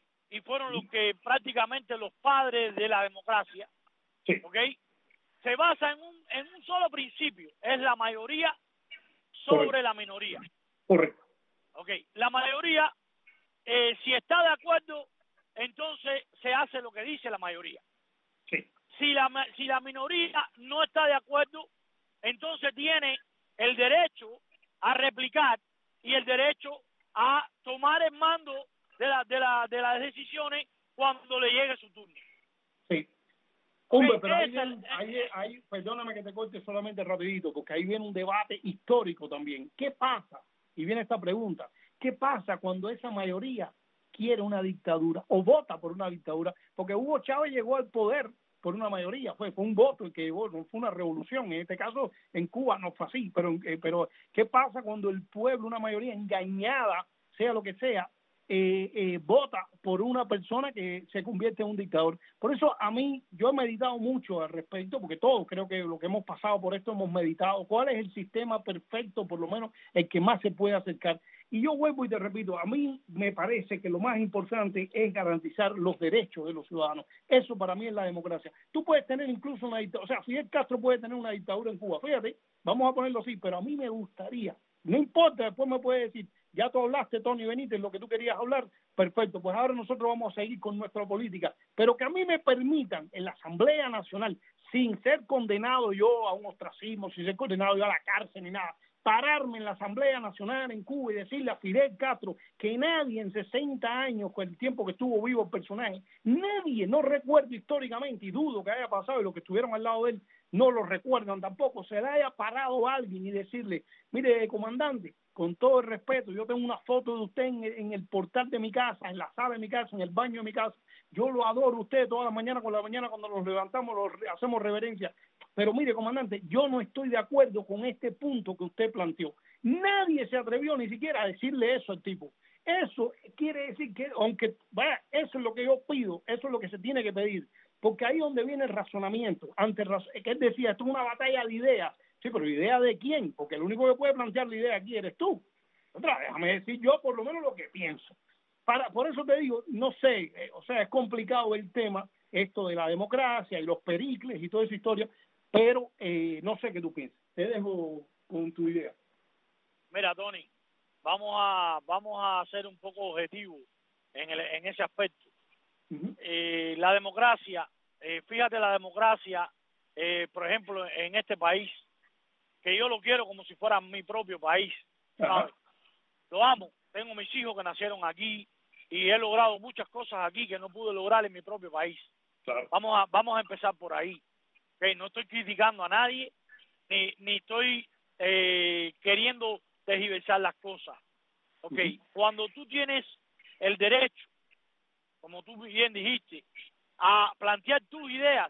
y fueron los que prácticamente los padres de la democracia, sí. ¿ok? Se basa en un, en un solo principio, es la mayoría sobre Correcto. la minoría. Correcto. ¿Ok? La mayoría, eh, si está de acuerdo, entonces se hace lo que dice la mayoría. Sí. Si la, si la minoría no está de acuerdo, entonces tiene el derecho a replicar y el derecho a tomar el mando de, la, de, la, de las decisiones cuando le llegue su turno. Sí. Hombre, Okay, pero ahí, esa, viene, ahí, ahí, perdóname que te corte solamente rapidito, porque ahí viene un debate histórico también. ¿Qué pasa? Y viene esta pregunta. ¿Qué pasa cuando esa mayoría quiere una dictadura o vota por una dictadura? Porque Hugo Chávez llegó al poder por una mayoría, fue, fue un voto el que llegó, no fue una revolución. En este caso, en Cuba no fue así, pero, eh, pero ¿qué pasa cuando el pueblo, una mayoría engañada, sea lo que sea, eh, eh, vota por una persona que se convierte en un dictador? Por eso a mí, yo he meditado mucho al respecto, porque todos creo que lo que hemos pasado por esto hemos meditado, cuál es el sistema perfecto, por lo menos el que más se puede acercar. Y yo vuelvo y te repito, a mí me parece que lo más importante es garantizar los derechos de los ciudadanos. Eso para mí es la democracia. Tú puedes tener incluso una dictadura, o sea, Fidel Castro puede tener una dictadura en Cuba, fíjate, vamos a ponerlo así, pero a mí me gustaría, no importa, después me puedes decir, ya tú hablaste, Tony Benítez, lo que tú querías hablar, perfecto, pues ahora nosotros vamos a seguir con nuestra política, pero que a mí me permitan en la Asamblea Nacional, sin ser condenado yo a un ostracismo, sin ser condenado yo a la cárcel ni nada, pararme en la Asamblea Nacional en Cuba y decirle a Fidel Castro que nadie en sesenta años, con el tiempo que estuvo vivo el personaje, nadie, no recuerdo históricamente, y dudo que haya pasado, y los que estuvieron al lado de él no lo recuerdan tampoco, se le haya parado a alguien y decirle, mire, comandante, con todo el respeto, yo tengo una foto de usted en el, en el portal de mi casa, en la sala de mi casa, en el baño de mi casa, yo lo adoro a usted toda la mañana, con la mañana cuando nos levantamos, lo, hacemos reverencia, pero mire, comandante, yo no estoy de acuerdo con este punto que usted planteó. Nadie se atrevió ni siquiera a decirle eso al tipo. Eso quiere decir que, aunque, vaya, eso es lo que yo pido, eso es lo que se tiene que pedir, porque ahí es donde viene el razonamiento, ante el, que él decía, esto es una batalla de ideas. Sí, pero ¿idea de quién? Porque el único que puede plantear la idea aquí eres tú. Otra, déjame decir yo por lo menos lo que pienso. Para, por eso te digo, no sé, eh, o sea, es complicado el tema, esto de la democracia y los pericles y toda esa historia, pero eh, no sé qué tú piensas. Te dejo con tu idea. Mira, Tony, vamos a vamos a ser un poco objetivos en, el, en ese aspecto. Uh-huh. Eh, la democracia, eh, fíjate la democracia, eh, por ejemplo, en este país, que yo lo quiero como si fuera mi propio país, ¿sabes? Lo amo, tengo mis hijos que nacieron aquí y he logrado muchas cosas aquí que no pude lograr en mi propio país. Claro. Vamos a vamos a empezar por ahí. Okay, no estoy criticando a nadie, ni, ni estoy eh, queriendo tergiversar las cosas. Okay, uh-huh. Cuando tú tienes el derecho, como tú bien dijiste, a plantear tus ideas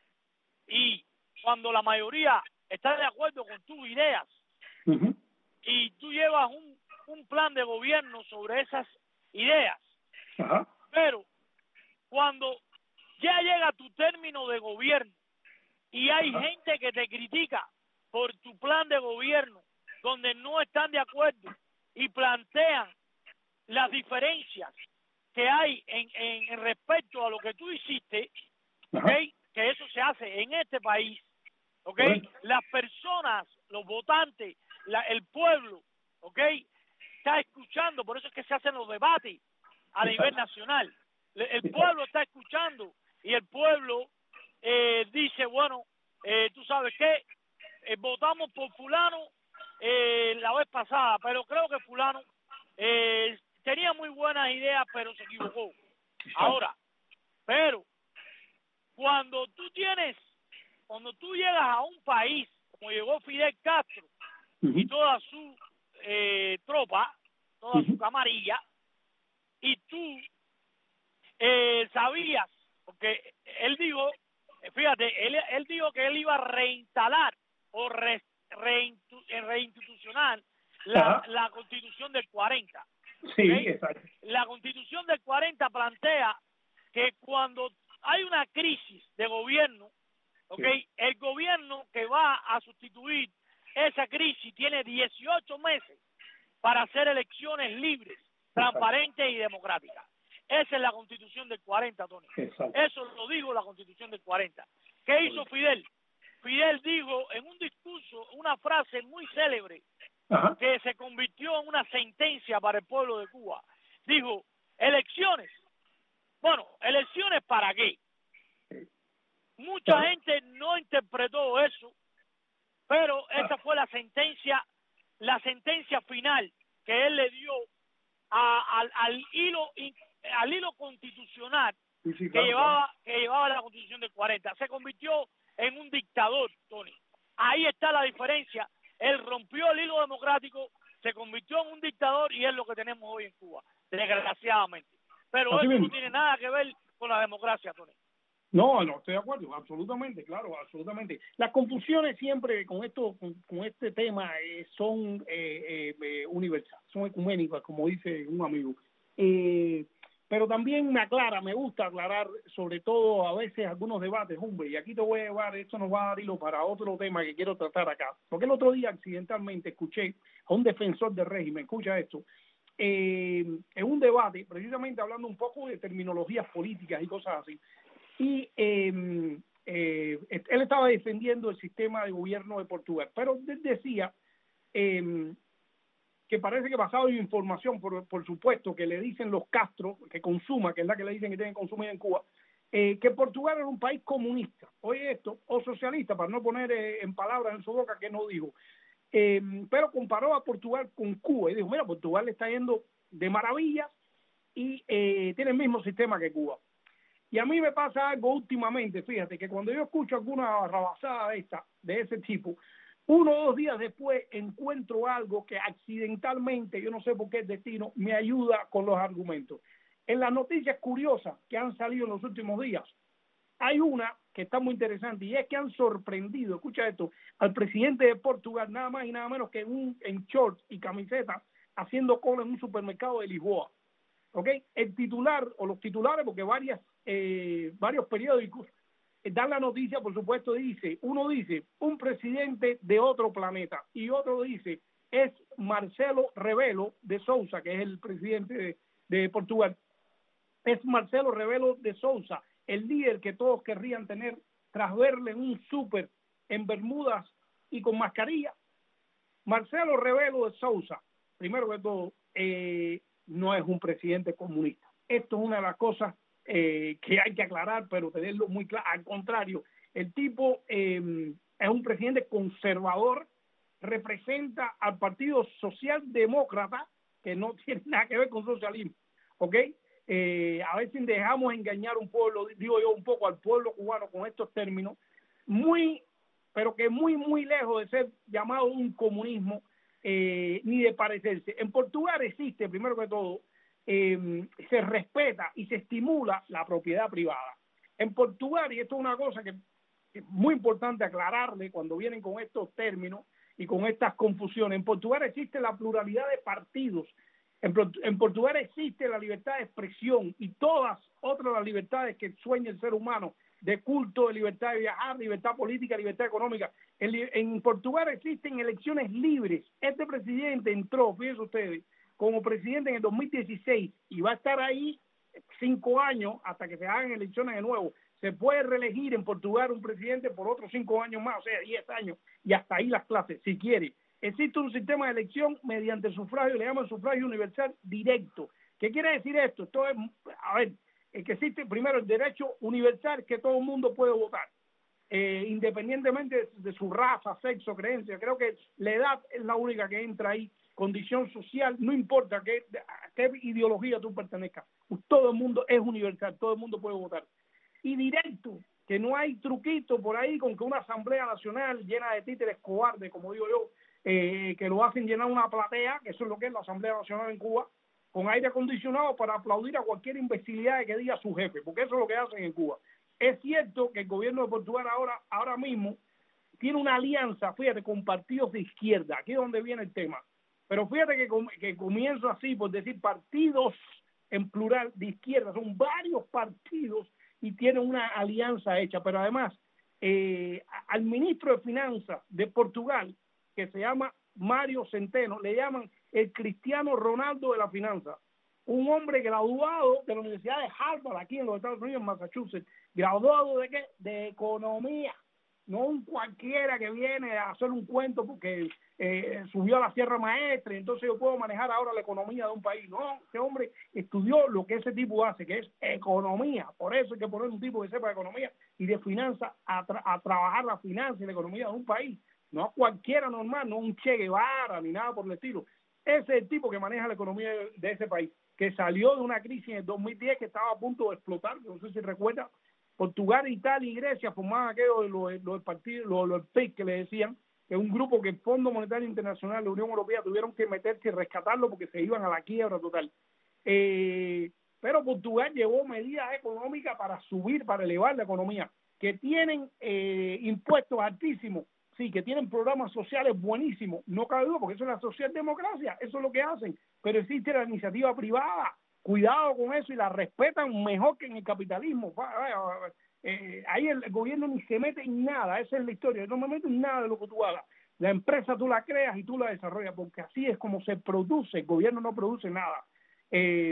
y cuando la mayoría está de acuerdo con tus ideas uh-huh. y tú llevas un, un plan de gobierno sobre esas ideas, uh-huh. pero cuando ya llega tu término de gobierno y hay uh-huh. gente que te critica por tu plan de gobierno donde no están de acuerdo y plantean las diferencias que hay en, en, en respecto a lo que tú hiciste, uh-huh. ¿okay? Que eso se hace en este país, ¿ok? Uh-huh. Las personas, los votantes, la, el pueblo, ¿ok? Está escuchando, por eso es que se hacen los debates a uh-huh. nivel nacional. El uh-huh. pueblo está escuchando y el pueblo eh, dice, bueno, eh, tú sabes qué, eh, votamos por fulano eh, la vez pasada, pero creo que fulano eh, tenía muy buenas ideas, pero se equivocó. Ahora, pero cuando tú tienes, cuando tú llegas a un país, como llegó Fidel Castro uh-huh. y toda su eh, tropa, toda uh-huh. su camarilla, y tú eh, sabías, porque él dijo, fíjate, él, él dijo que él iba a reinstalar o re, reintu, reinstitucionar la, la Constitución del cuarenta. Sí, ¿okay? Exacto. La Constitución del cuarenta plantea que cuando hay una crisis de gobierno, ¿okay? Sí. El gobierno que va a sustituir esa crisis tiene dieciocho meses para hacer elecciones libres, transparentes y democráticas. Esa es la Constitución del cuarenta, Tony. Exacto. Eso lo dijo la Constitución del cuarenta. ¿Qué hizo Fidel? Fidel dijo en un discurso una frase muy célebre, ajá, que se convirtió en una sentencia para el pueblo de Cuba. Dijo, elecciones. Bueno, ¿elecciones para qué? Mucha gente no interpretó eso, pero esa fue la sentencia, la sentencia final que él le dio a, al, al hilo al hilo constitucional sí, sí, claro, que llevaba claro. que llevaba la Constitución del cuarenta. Se convirtió en un dictador, Tony. Ahí está la diferencia. Él rompió el hilo democrático, se convirtió en un dictador y es lo que tenemos hoy en Cuba, desgraciadamente. Pero Así eso mismo. No tiene nada que ver con la democracia, Tony. No, no, estoy de acuerdo, absolutamente, claro, absolutamente. Las confusiones siempre con esto, con, con este tema eh, son eh, eh, universales, son ecuménicas, como dice un amigo. Eh, pero también me aclara, me gusta aclarar, sobre todo a veces algunos debates, hombre, y aquí te voy a llevar, esto nos va a dar hilo para otro tema que quiero tratar acá. Porque el otro día accidentalmente escuché a un defensor del régimen, escucha esto, eh, en un debate, precisamente hablando un poco de terminologías políticas y cosas así, y eh, eh, él estaba defendiendo el sistema de gobierno de Portugal, pero él decía eh, que parece que basado en información, por, por supuesto, que le dicen los Castro, que consuma, que es la que le dicen que tienen que consumir en Cuba, eh, que Portugal era un país comunista, oye esto, o socialista, para no poner eh, en palabras en su boca que no dijo, eh, pero comparó a Portugal con Cuba y dijo, mira, Portugal le está yendo de maravillas y eh, tiene el mismo sistema que Cuba. Y a mí me pasa algo últimamente, fíjate, que cuando yo escucho alguna rabasada de esta, de ese tipo, uno o dos días después encuentro algo que accidentalmente, yo no sé por qué el destino, me ayuda con los argumentos. En las noticias curiosas que han salido en los últimos días, hay una que está muy interesante y es que han sorprendido, escucha esto, al presidente de Portugal, nada más y nada menos que en, un, en shorts y camiseta, haciendo cola en un supermercado de Lisboa. ¿Okay? El titular o los titulares, porque varias eh, varios periódicos eh, dan la noticia, por supuesto, dice, uno dice, un presidente de otro planeta, y otro dice, es Marcelo Rebelo de Sousa, que es el presidente de, de Portugal, es Marcelo Rebelo de Sousa, el líder que todos querrían tener tras verle en un súper en bermudas y con mascarilla. Marcelo Rebelo de Sousa, primero que todo, eh, no es un presidente comunista. Esto es una de las cosas eh, que hay que aclarar, pero tenerlo muy claro. Al contrario, el tipo eh, es un presidente conservador, representa al Partido Socialdemócrata, que no tiene nada que ver con socialismo, ¿ok? Eh, a veces dejamos engañar un pueblo, digo yo, un poco al pueblo cubano con estos términos, muy, pero que muy, muy lejos de ser llamado un comunismo, Eh, ni de parecerse. En Portugal existe, primero que todo, eh, se respeta y se estimula la propiedad privada. En Portugal, y esto es una cosa que, que es muy importante aclararle cuando vienen con estos términos y con estas confusiones, en Portugal existe la pluralidad de partidos, en, en Portugal existe la libertad de expresión y todas otras las libertades que sueña el ser humano, de culto, de libertad de viajar, libertad política, libertad económica. En, en Portugal existen elecciones libres. Este presidente entró, fíjense ustedes, como presidente en el dos mil dieciséis y va a estar ahí cinco años hasta que se hagan elecciones de nuevo. Se puede reelegir en Portugal un presidente por otros cinco años más, o sea, diez años, y hasta ahí las clases, si quiere. Existe un sistema de elección mediante sufragio, le llaman sufragio universal directo. ¿Qué quiere decir esto? Esto es, a ver, es que existe primero el derecho universal que todo el mundo puede votar, eh, independientemente de, de su raza, sexo, creencia. Creo que la edad es la única que entra ahí, condición social, no importa qué, a qué ideología tú pertenezcas, todo el mundo es universal, todo el mundo puede votar. Y directo, que no hay truquito por ahí con que una asamblea nacional llena de títeres cobardes, como digo yo, eh, que lo hacen llenar una platea, que eso es lo que es la Asamblea Nacional en Cuba, con aire acondicionado para aplaudir a cualquier imbecilidad que diga su jefe, porque eso es lo que hacen en Cuba. Es cierto que el gobierno de Portugal ahora, ahora mismo tiene una alianza, fíjate, con partidos de izquierda, aquí es donde viene el tema. Pero fíjate que, que comienzo así, por decir partidos en plural de izquierda, son varios partidos y tienen una alianza hecha, pero además eh, al ministro de Finanzas de Portugal, que se llama Mário Centeno, le llaman el Cristiano Ronaldo de la finanza, un hombre graduado de la Universidad de Harvard, aquí en los Estados Unidos, en Massachusetts, graduado de qué? De economía, no un cualquiera que viene a hacer un cuento porque eh, subió a la Sierra Maestra y entonces yo puedo manejar ahora la economía de un país. No, ese hombre estudió lo que ese tipo hace, que es economía. Por eso hay que poner un tipo que sepa de economía y de finanzas a, tra a trabajar la finanza y la economía de un país. No a cualquiera normal, no un Che Guevara ni nada por el estilo. Ese es el tipo que maneja la economía de, de ese país, que salió de una crisis en el dos mil diez que estaba a punto de explotar, no sé si recuerda. Portugal, Italia y Grecia formaban aquello de los, los partidos, los, los P I C que le decían, que es un grupo que el Fondo Monetario Internacional, la Unión Europea, tuvieron que meterse y rescatarlo porque se iban a la quiebra total. Eh, pero Portugal llevó medidas económicas para subir, para elevar la economía, que tienen eh, impuestos altísimos, sí, que tienen programas sociales buenísimos, no cabe duda, porque eso es la socialdemocracia, eso es lo que hacen, pero existe la iniciativa privada. Cuidado con eso y la respetan mejor que en el capitalismo. Eh, ahí el gobierno ni se mete en nada, esa es la historia, no me meto en nada de lo que tú hagas. La empresa tú la creas y tú la desarrollas, porque así es como se produce, el gobierno no produce nada. Eh,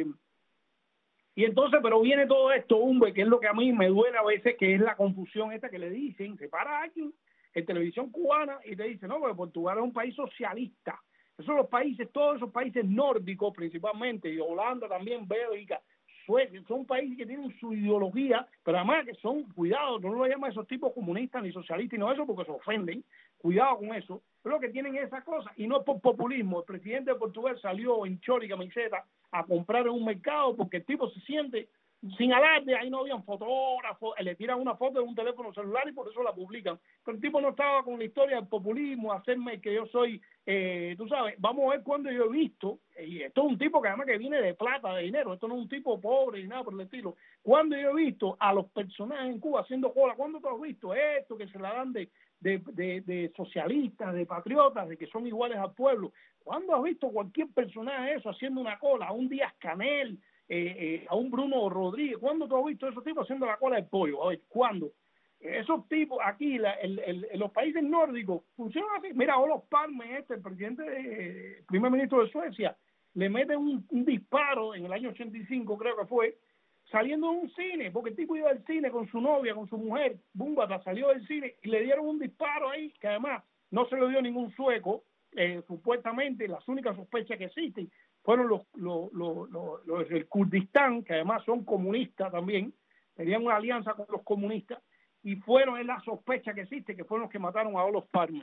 y entonces, pero viene todo esto, hombre, que es lo que a mí me duele a veces, que es la confusión esta que le dicen, se para aquí en televisión cubana y te dice, no, porque Portugal es un país socialista. Esos son los países, todos esos países nórdicos principalmente, y Holanda también, Bélgica, Suecia, son países que tienen su ideología, pero además que son, cuidado, no lo llaman esos tipos comunistas ni socialistas, no eso porque se ofenden, cuidado con eso, pero que tienen esa cosa, y no es por populismo. El presidente de Portugal salió en chor y camiseta a comprar en un mercado porque el tipo se siente sin alarde, ahí no habían fotógrafos, le tiran una foto de un teléfono celular y por eso la publican, pero el tipo no estaba con la historia del populismo, hacerme que yo soy, eh, tú sabes, vamos a ver cuando yo he visto, y esto es un tipo que además que viene de plata, de dinero, esto no es un tipo pobre ni nada por el estilo, cuando yo he visto a los personajes en Cuba haciendo cola, cuando tú has visto esto, que se la dan de, de, de, de socialistas, de patriotas, de que son iguales al pueblo, cuando has visto cualquier personaje eso haciendo una cola, a un Díaz Canel, Eh, eh, a un Bruno Rodríguez? ¿Cuándo tú has visto a esos tipos haciendo la cola del pollo? A ver, ¿cuándo? Esos tipos aquí, la, el, el, los países nórdicos funcionan así. Mira, Olof Palme, este, el presidente, eh, primer ministro de Suecia, le meten un, un disparo en el año ochenta y cinco, creo que fue, saliendo de un cine, porque el tipo iba al cine con su novia, con su mujer, Búmbata, salió del cine y le dieron un disparo ahí, que además no se lo dio ningún sueco, eh, supuestamente las únicas sospechas que existen fueron los, los, los, los, los del Kurdistán, que además son comunistas también, tenían una alianza con los comunistas, y fueron en la sospecha que existe, que fueron los que mataron a Olof Palme.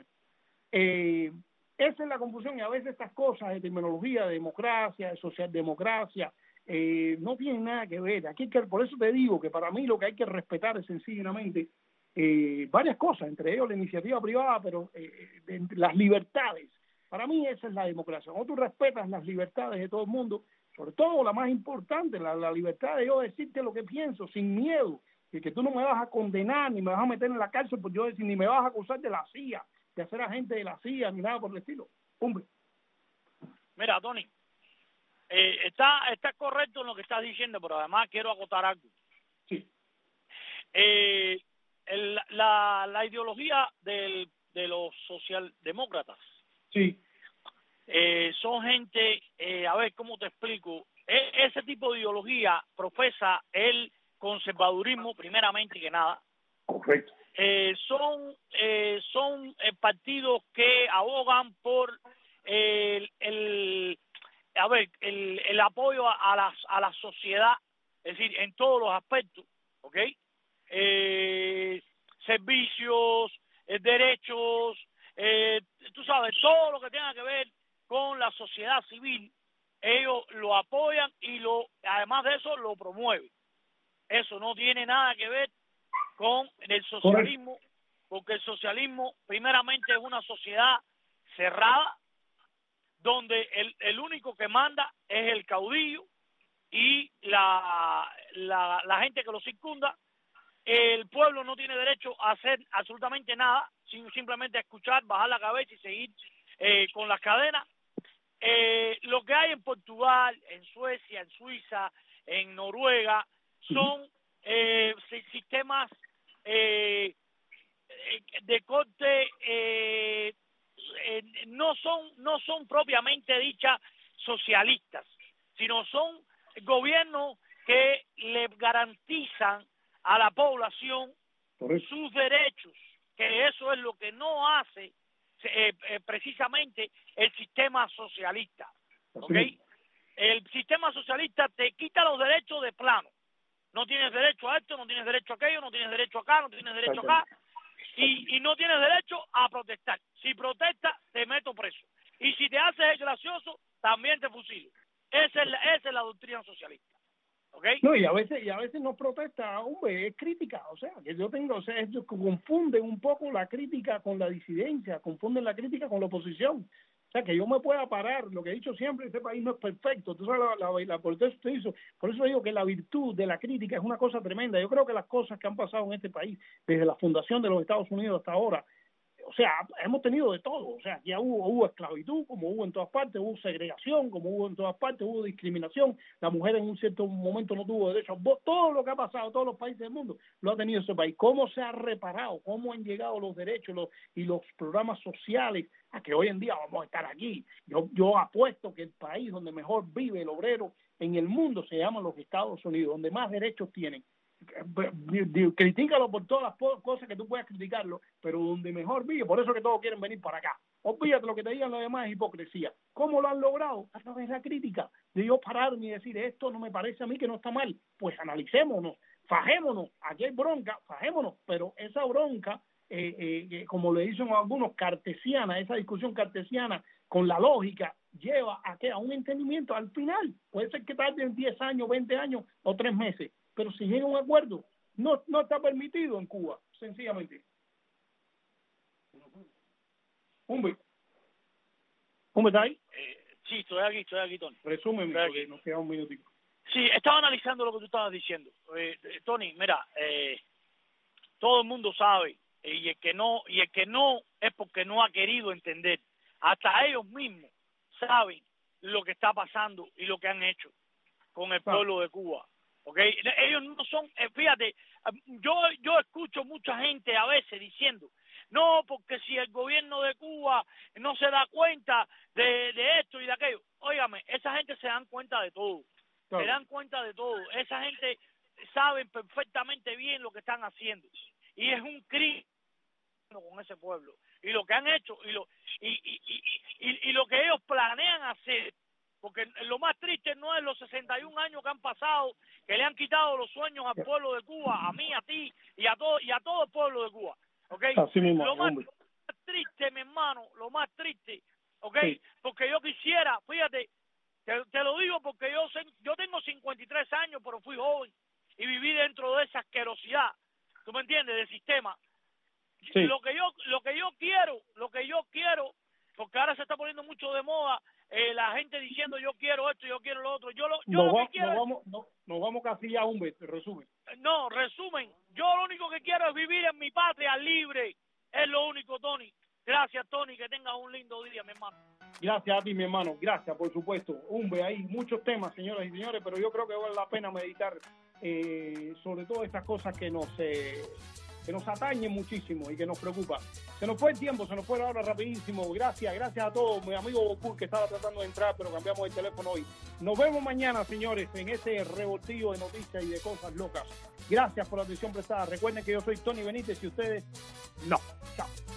Eh, esa es la confusión, y a veces estas cosas de terminología, de democracia, de socialdemocracia, eh, no tienen nada que ver. Aquí que, por eso te digo que para mí lo que hay que respetar es sencillamente eh, varias cosas, entre ellos la iniciativa privada, pero eh, de, de las libertades. Para mí esa es la democracia. Cuando tú respetas las libertades de todo el mundo, sobre todo la más importante, la, la libertad de yo decirte lo que pienso sin miedo, y que tú no me vas a condenar ni me vas a meter en la cárcel por yo decir, ni me vas a acusar de la C I A, de ser agente de la C I A, ni nada por el estilo. Hombre. Mira, Tony, eh, está, está correcto en lo que estás diciendo, pero además quiero acotar algo. Sí. Eh, el, la, la ideología del, de los socialdemócratas, sí, eh, son gente, eh, a ver, ¿cómo te explico? E, ese tipo de ideología profesa el conservadurismo, primeramente que nada. Correcto. Eh, son eh, son eh, partidos que abogan por eh, el, el a ver el, el apoyo a, a la a la sociedad, es decir, en todos los aspectos, ¿ok? Eh, servicios, eh, derechos, eh, tú sabes, todo lo que tenga que ver con la sociedad civil, ellos lo apoyan y lo además de eso lo promueven. Eso no tiene nada que ver con el socialismo, porque el socialismo primeramente es una sociedad cerrada donde el, el único que manda es el caudillo y la, la, la gente que lo circunda. El pueblo no tiene derecho a hacer absolutamente nada, sino simplemente a escuchar, bajar la cabeza y seguir eh, con las cadenas. Eh, lo que hay en Portugal, en Suecia, en Suiza, en Noruega, son eh, sistemas eh, de corte, eh, eh, no son no son propiamente dichas socialistas, sino son gobiernos que le garantizan a la población sus derechos, que eso es lo que no hace eh, eh, precisamente el sistema socialista, ¿ok? El sistema socialista te quita los derechos de plano. No tienes derecho a esto, no tienes derecho a aquello, no tienes derecho acá, no tienes derecho acá, y, y no tienes derecho a protestar. Si protestas, te meto preso. Y si te haces el gracioso, también te fusilo. Esa es la, esa es la doctrina socialista. ¿Okay? No, y a veces y a veces no protesta, hombre, es crítica, o sea, que yo tengo, o sea, ellos confunden un poco la crítica con la disidencia, confunden la crítica con la oposición. O sea, que yo me pueda parar, lo que he dicho siempre, este país no es perfecto, tú sabes, la, la, la, por, eso te hizo, por eso digo que la virtud de la crítica es una cosa tremenda. Yo creo que las cosas que han pasado en este país, desde la fundación de los Estados Unidos hasta ahora, o sea, hemos tenido de todo, o sea, ya hubo, hubo esclavitud, como hubo en todas partes, hubo segregación, como hubo en todas partes, hubo discriminación, la mujer en un cierto momento no tuvo derecho a voto, todo lo que ha pasado, todos los países del mundo, lo ha tenido ese país. ¿Cómo se ha reparado? ¿Cómo han llegado los derechos los, y los programas sociales a que hoy en día vamos a estar aquí? Yo, yo apuesto que el país donde mejor vive el obrero en el mundo se llama los Estados Unidos, donde más derechos tienen. Critícalo por todas las cosas que tú puedas criticarlo, pero donde mejor vive, por eso que todos quieren venir para acá. Olvídate lo que te digan los demás, es hipocresía. ¿Cómo lo han logrado? A través de la crítica, de yo pararme y decir, esto no me parece a mí que no está mal, pues analicémonos, fajémonos, aquí hay bronca, fajémonos, pero esa bronca, eh, eh, como le dicen algunos, cartesiana, esa discusión cartesiana con la lógica, lleva a que a un entendimiento al final. Puede ser que tarde diez años, veinte años o tres meses, pero si llega a un acuerdo, no, no está permitido en Cuba, sencillamente. Hombre, ¿cómo está ahí? Eh, sí, estoy aquí, estoy aquí, Tony. Resúmeme, porque nos queda un minutito. Sí, estaba analizando lo que tú estabas diciendo. Eh, eh, Tony, mira, eh, todo el mundo sabe, eh, y el que no y el que no es porque no ha querido entender. Hasta ellos mismos saben lo que está pasando y lo que han hecho con el pueblo de Cuba. Okay, ellos no son, eh, fíjate, yo yo escucho mucha gente a veces diciendo, no, porque si el gobierno de Cuba no se da cuenta de, de esto y de aquello. Óigame, esa gente se dan cuenta de todo, claro. Se dan cuenta de todo, esa gente sabe perfectamente bien lo que están haciendo, y es un crimen con ese pueblo, y lo que han hecho, y lo, y, y, y, y, y lo que ellos planean hacer. Porque lo más triste no es los sesenta y un años que han pasado, que le han quitado los sueños al pueblo de Cuba, a mí, a ti y a todo y a todo el pueblo de Cuba, ¿okay? Así mismo, lo más triste, mi hermano, lo más triste, ¿okay? Sí. Porque yo quisiera, fíjate, te, te lo digo porque yo yo tengo cincuenta y tres años, pero fui joven y viví dentro de esa asquerosidad, ¿tú me entiendes? Del sistema. Sí. Lo que yo lo que yo quiero, lo que yo quiero, porque ahora se está poniendo mucho de moda. Eh, la gente diciendo yo quiero esto, yo quiero lo otro. Yo lo, yo no, lo va, que quiero no vamos, no, no vamos casi ya, hombre, resumen. No, resumen. Yo lo único que quiero es vivir en mi patria libre. Es lo único, Tony. Gracias, Tony. Que tengas un lindo día, mi hermano. Gracias a ti, mi hermano. Gracias, por supuesto. Hombre, hay muchos temas, señoras y señores, pero yo creo que vale la pena meditar eh, sobre todas estas cosas que nos... Eh, que nos atañe muchísimo y que nos preocupa. Se nos fue el tiempo, se nos fue la hora rapidísimo. Gracias, gracias a todos. Mi amigo Bocur, que estaba tratando de entrar, pero cambiamos el teléfono hoy. Nos vemos mañana, señores, en ese revoltillo de noticias y de cosas locas. Gracias por la atención prestada. Recuerden que yo soy Tony Benítez y ustedes no. Chao.